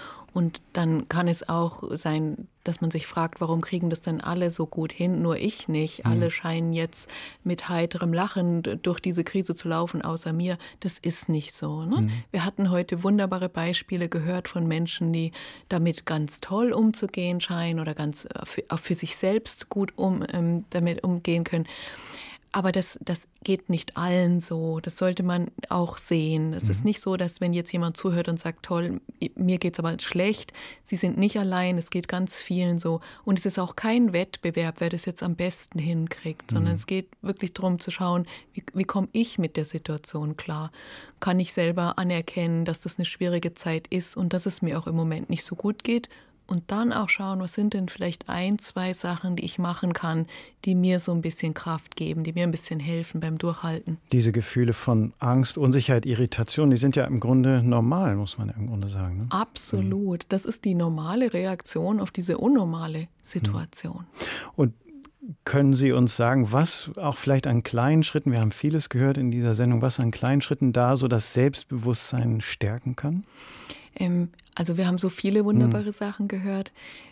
Und dann kann es auch sein, dass man sich fragt, warum kriegen das denn alle so gut hin, nur ich nicht. Mhm. Alle scheinen jetzt mit heiterem Lachen durch diese Krise zu laufen, außer mir. Das ist nicht so. Ne? Mhm. Wir hatten heute wunderbare Beispiele gehört von Menschen, die damit ganz toll umzugehen scheinen oder ganz für, auch für sich selbst gut um, ähm, damit umgehen können. Aber das, das geht nicht allen so. Das sollte man auch sehen. Es mhm. ist nicht so, dass wenn jetzt jemand zuhört und sagt, toll, mir geht's aber schlecht, Sie sind nicht allein, es geht ganz vielen so. Und es ist auch kein Wettbewerb, wer das jetzt am besten hinkriegt, mhm. sondern es geht wirklich darum zu schauen, wie, wie komme ich mit der Situation klar? Kann ich selber anerkennen, dass das eine schwierige Zeit ist und dass es mir auch im Moment nicht so gut geht? Und dann auch schauen, was sind denn vielleicht ein, zwei Sachen, die ich machen kann, die mir so ein bisschen Kraft geben, die mir ein bisschen helfen beim Durchhalten. Diese Gefühle von Angst, Unsicherheit, Irritation, die sind ja im Grunde normal, muss man im Grunde sagen. Ne? Absolut. Das ist die normale Reaktion auf diese unnormale Situation. Und können Sie uns sagen, was auch vielleicht an kleinen Schritten, wir haben vieles gehört in dieser Sendung, was an kleinen Schritten da so das Selbstbewusstsein stärken kann? Ähm, also wir haben so viele wunderbare hm. Sachen gehört.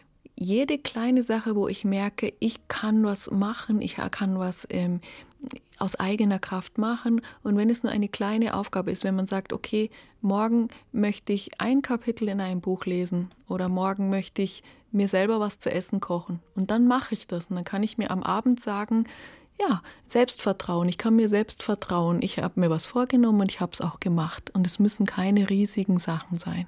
Jede kleine Sache, wo ich merke, ich kann was machen, ich kann was ähm, aus eigener Kraft machen. Und wenn es nur eine kleine Aufgabe ist, wenn man sagt, okay, morgen möchte ich ein Kapitel in einem Buch lesen oder morgen möchte ich mir selber was zu essen kochen. Und dann mache ich das. Und dann kann ich mir am Abend sagen, ja, Selbstvertrauen. Ich kann mir selbst vertrauen. Ich habe mir was vorgenommen und ich habe es auch gemacht. Und es müssen keine riesigen Sachen sein.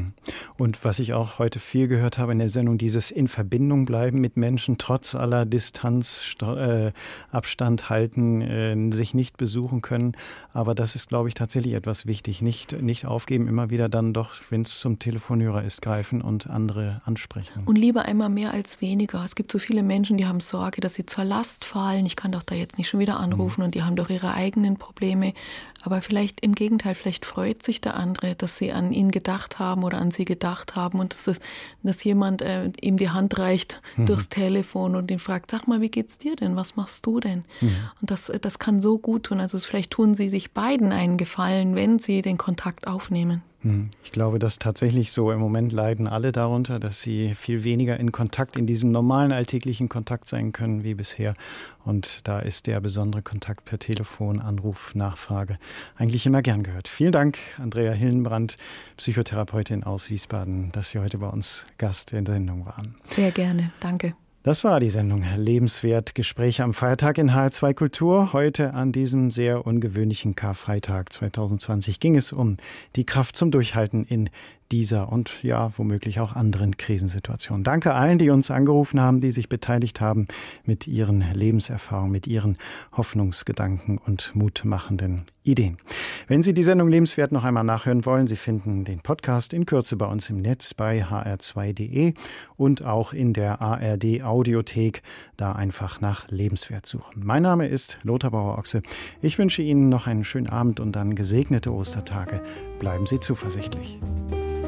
Und was ich auch heute viel gehört habe in der Sendung, dieses in Verbindung bleiben mit Menschen, trotz aller Distanz, äh, Abstand halten, äh, sich nicht besuchen können. Aber das ist, glaube ich, tatsächlich etwas wichtig. Nicht, nicht aufgeben, immer wieder dann doch, wenn es zum Telefonhörer ist, greifen und andere ansprechen. Und lieber einmal mehr als weniger. Es gibt so viele Menschen, die haben Sorge, dass sie zur Last fallen. Ich kann doch da jetzt nicht schon wieder anrufen mhm. und die haben doch ihre eigenen Probleme. Aber vielleicht im Gegenteil, vielleicht freut sich der andere, dass sie an ihn gedacht haben oder an sie gedacht haben und dass, das, dass jemand äh, ihm die Hand reicht mhm. durchs Telefon und ihn fragt, sag mal, wie geht's dir denn? Was machst du denn? Mhm. Und das, das kann so gut tun. Also vielleicht tun sie sich beiden einen Gefallen, wenn sie den Kontakt aufnehmen. Ich glaube, dass tatsächlich so im Moment leiden alle darunter, dass sie viel weniger in Kontakt, in diesem normalen alltäglichen Kontakt sein können wie bisher. Und da ist der besondere Kontakt per Telefon, Anruf, Nachfrage eigentlich immer gern gehört. Vielen Dank, Andrea Hillenbrand, Psychotherapeutin aus Wiesbaden, dass Sie heute bei uns Gast in der Sendung waren. Sehr gerne, danke. Das war die Sendung Lebenswert Gespräche am Feiertag in H R zwei Kultur. Heute an diesem sehr ungewöhnlichen Karfreitag zwanzig zwanzig ging es um die Kraft zum Durchhalten in dieser und ja, womöglich auch anderen Krisensituationen. Danke allen, die uns angerufen haben, die sich beteiligt haben mit ihren Lebenserfahrungen, mit ihren Hoffnungsgedanken und mutmachenden Ideen. Wenn Sie die Sendung Lebenswert noch einmal nachhören wollen, Sie finden den Podcast in Kürze bei uns im Netz bei h r zwei punkt d e und auch in der A R D Audiothek. Da einfach nach Lebenswert suchen. Mein Name ist Lothar Bauer-Ochse. Ich wünsche Ihnen noch einen schönen Abend und dann gesegnete Ostertage. Bleiben Sie zuversichtlich.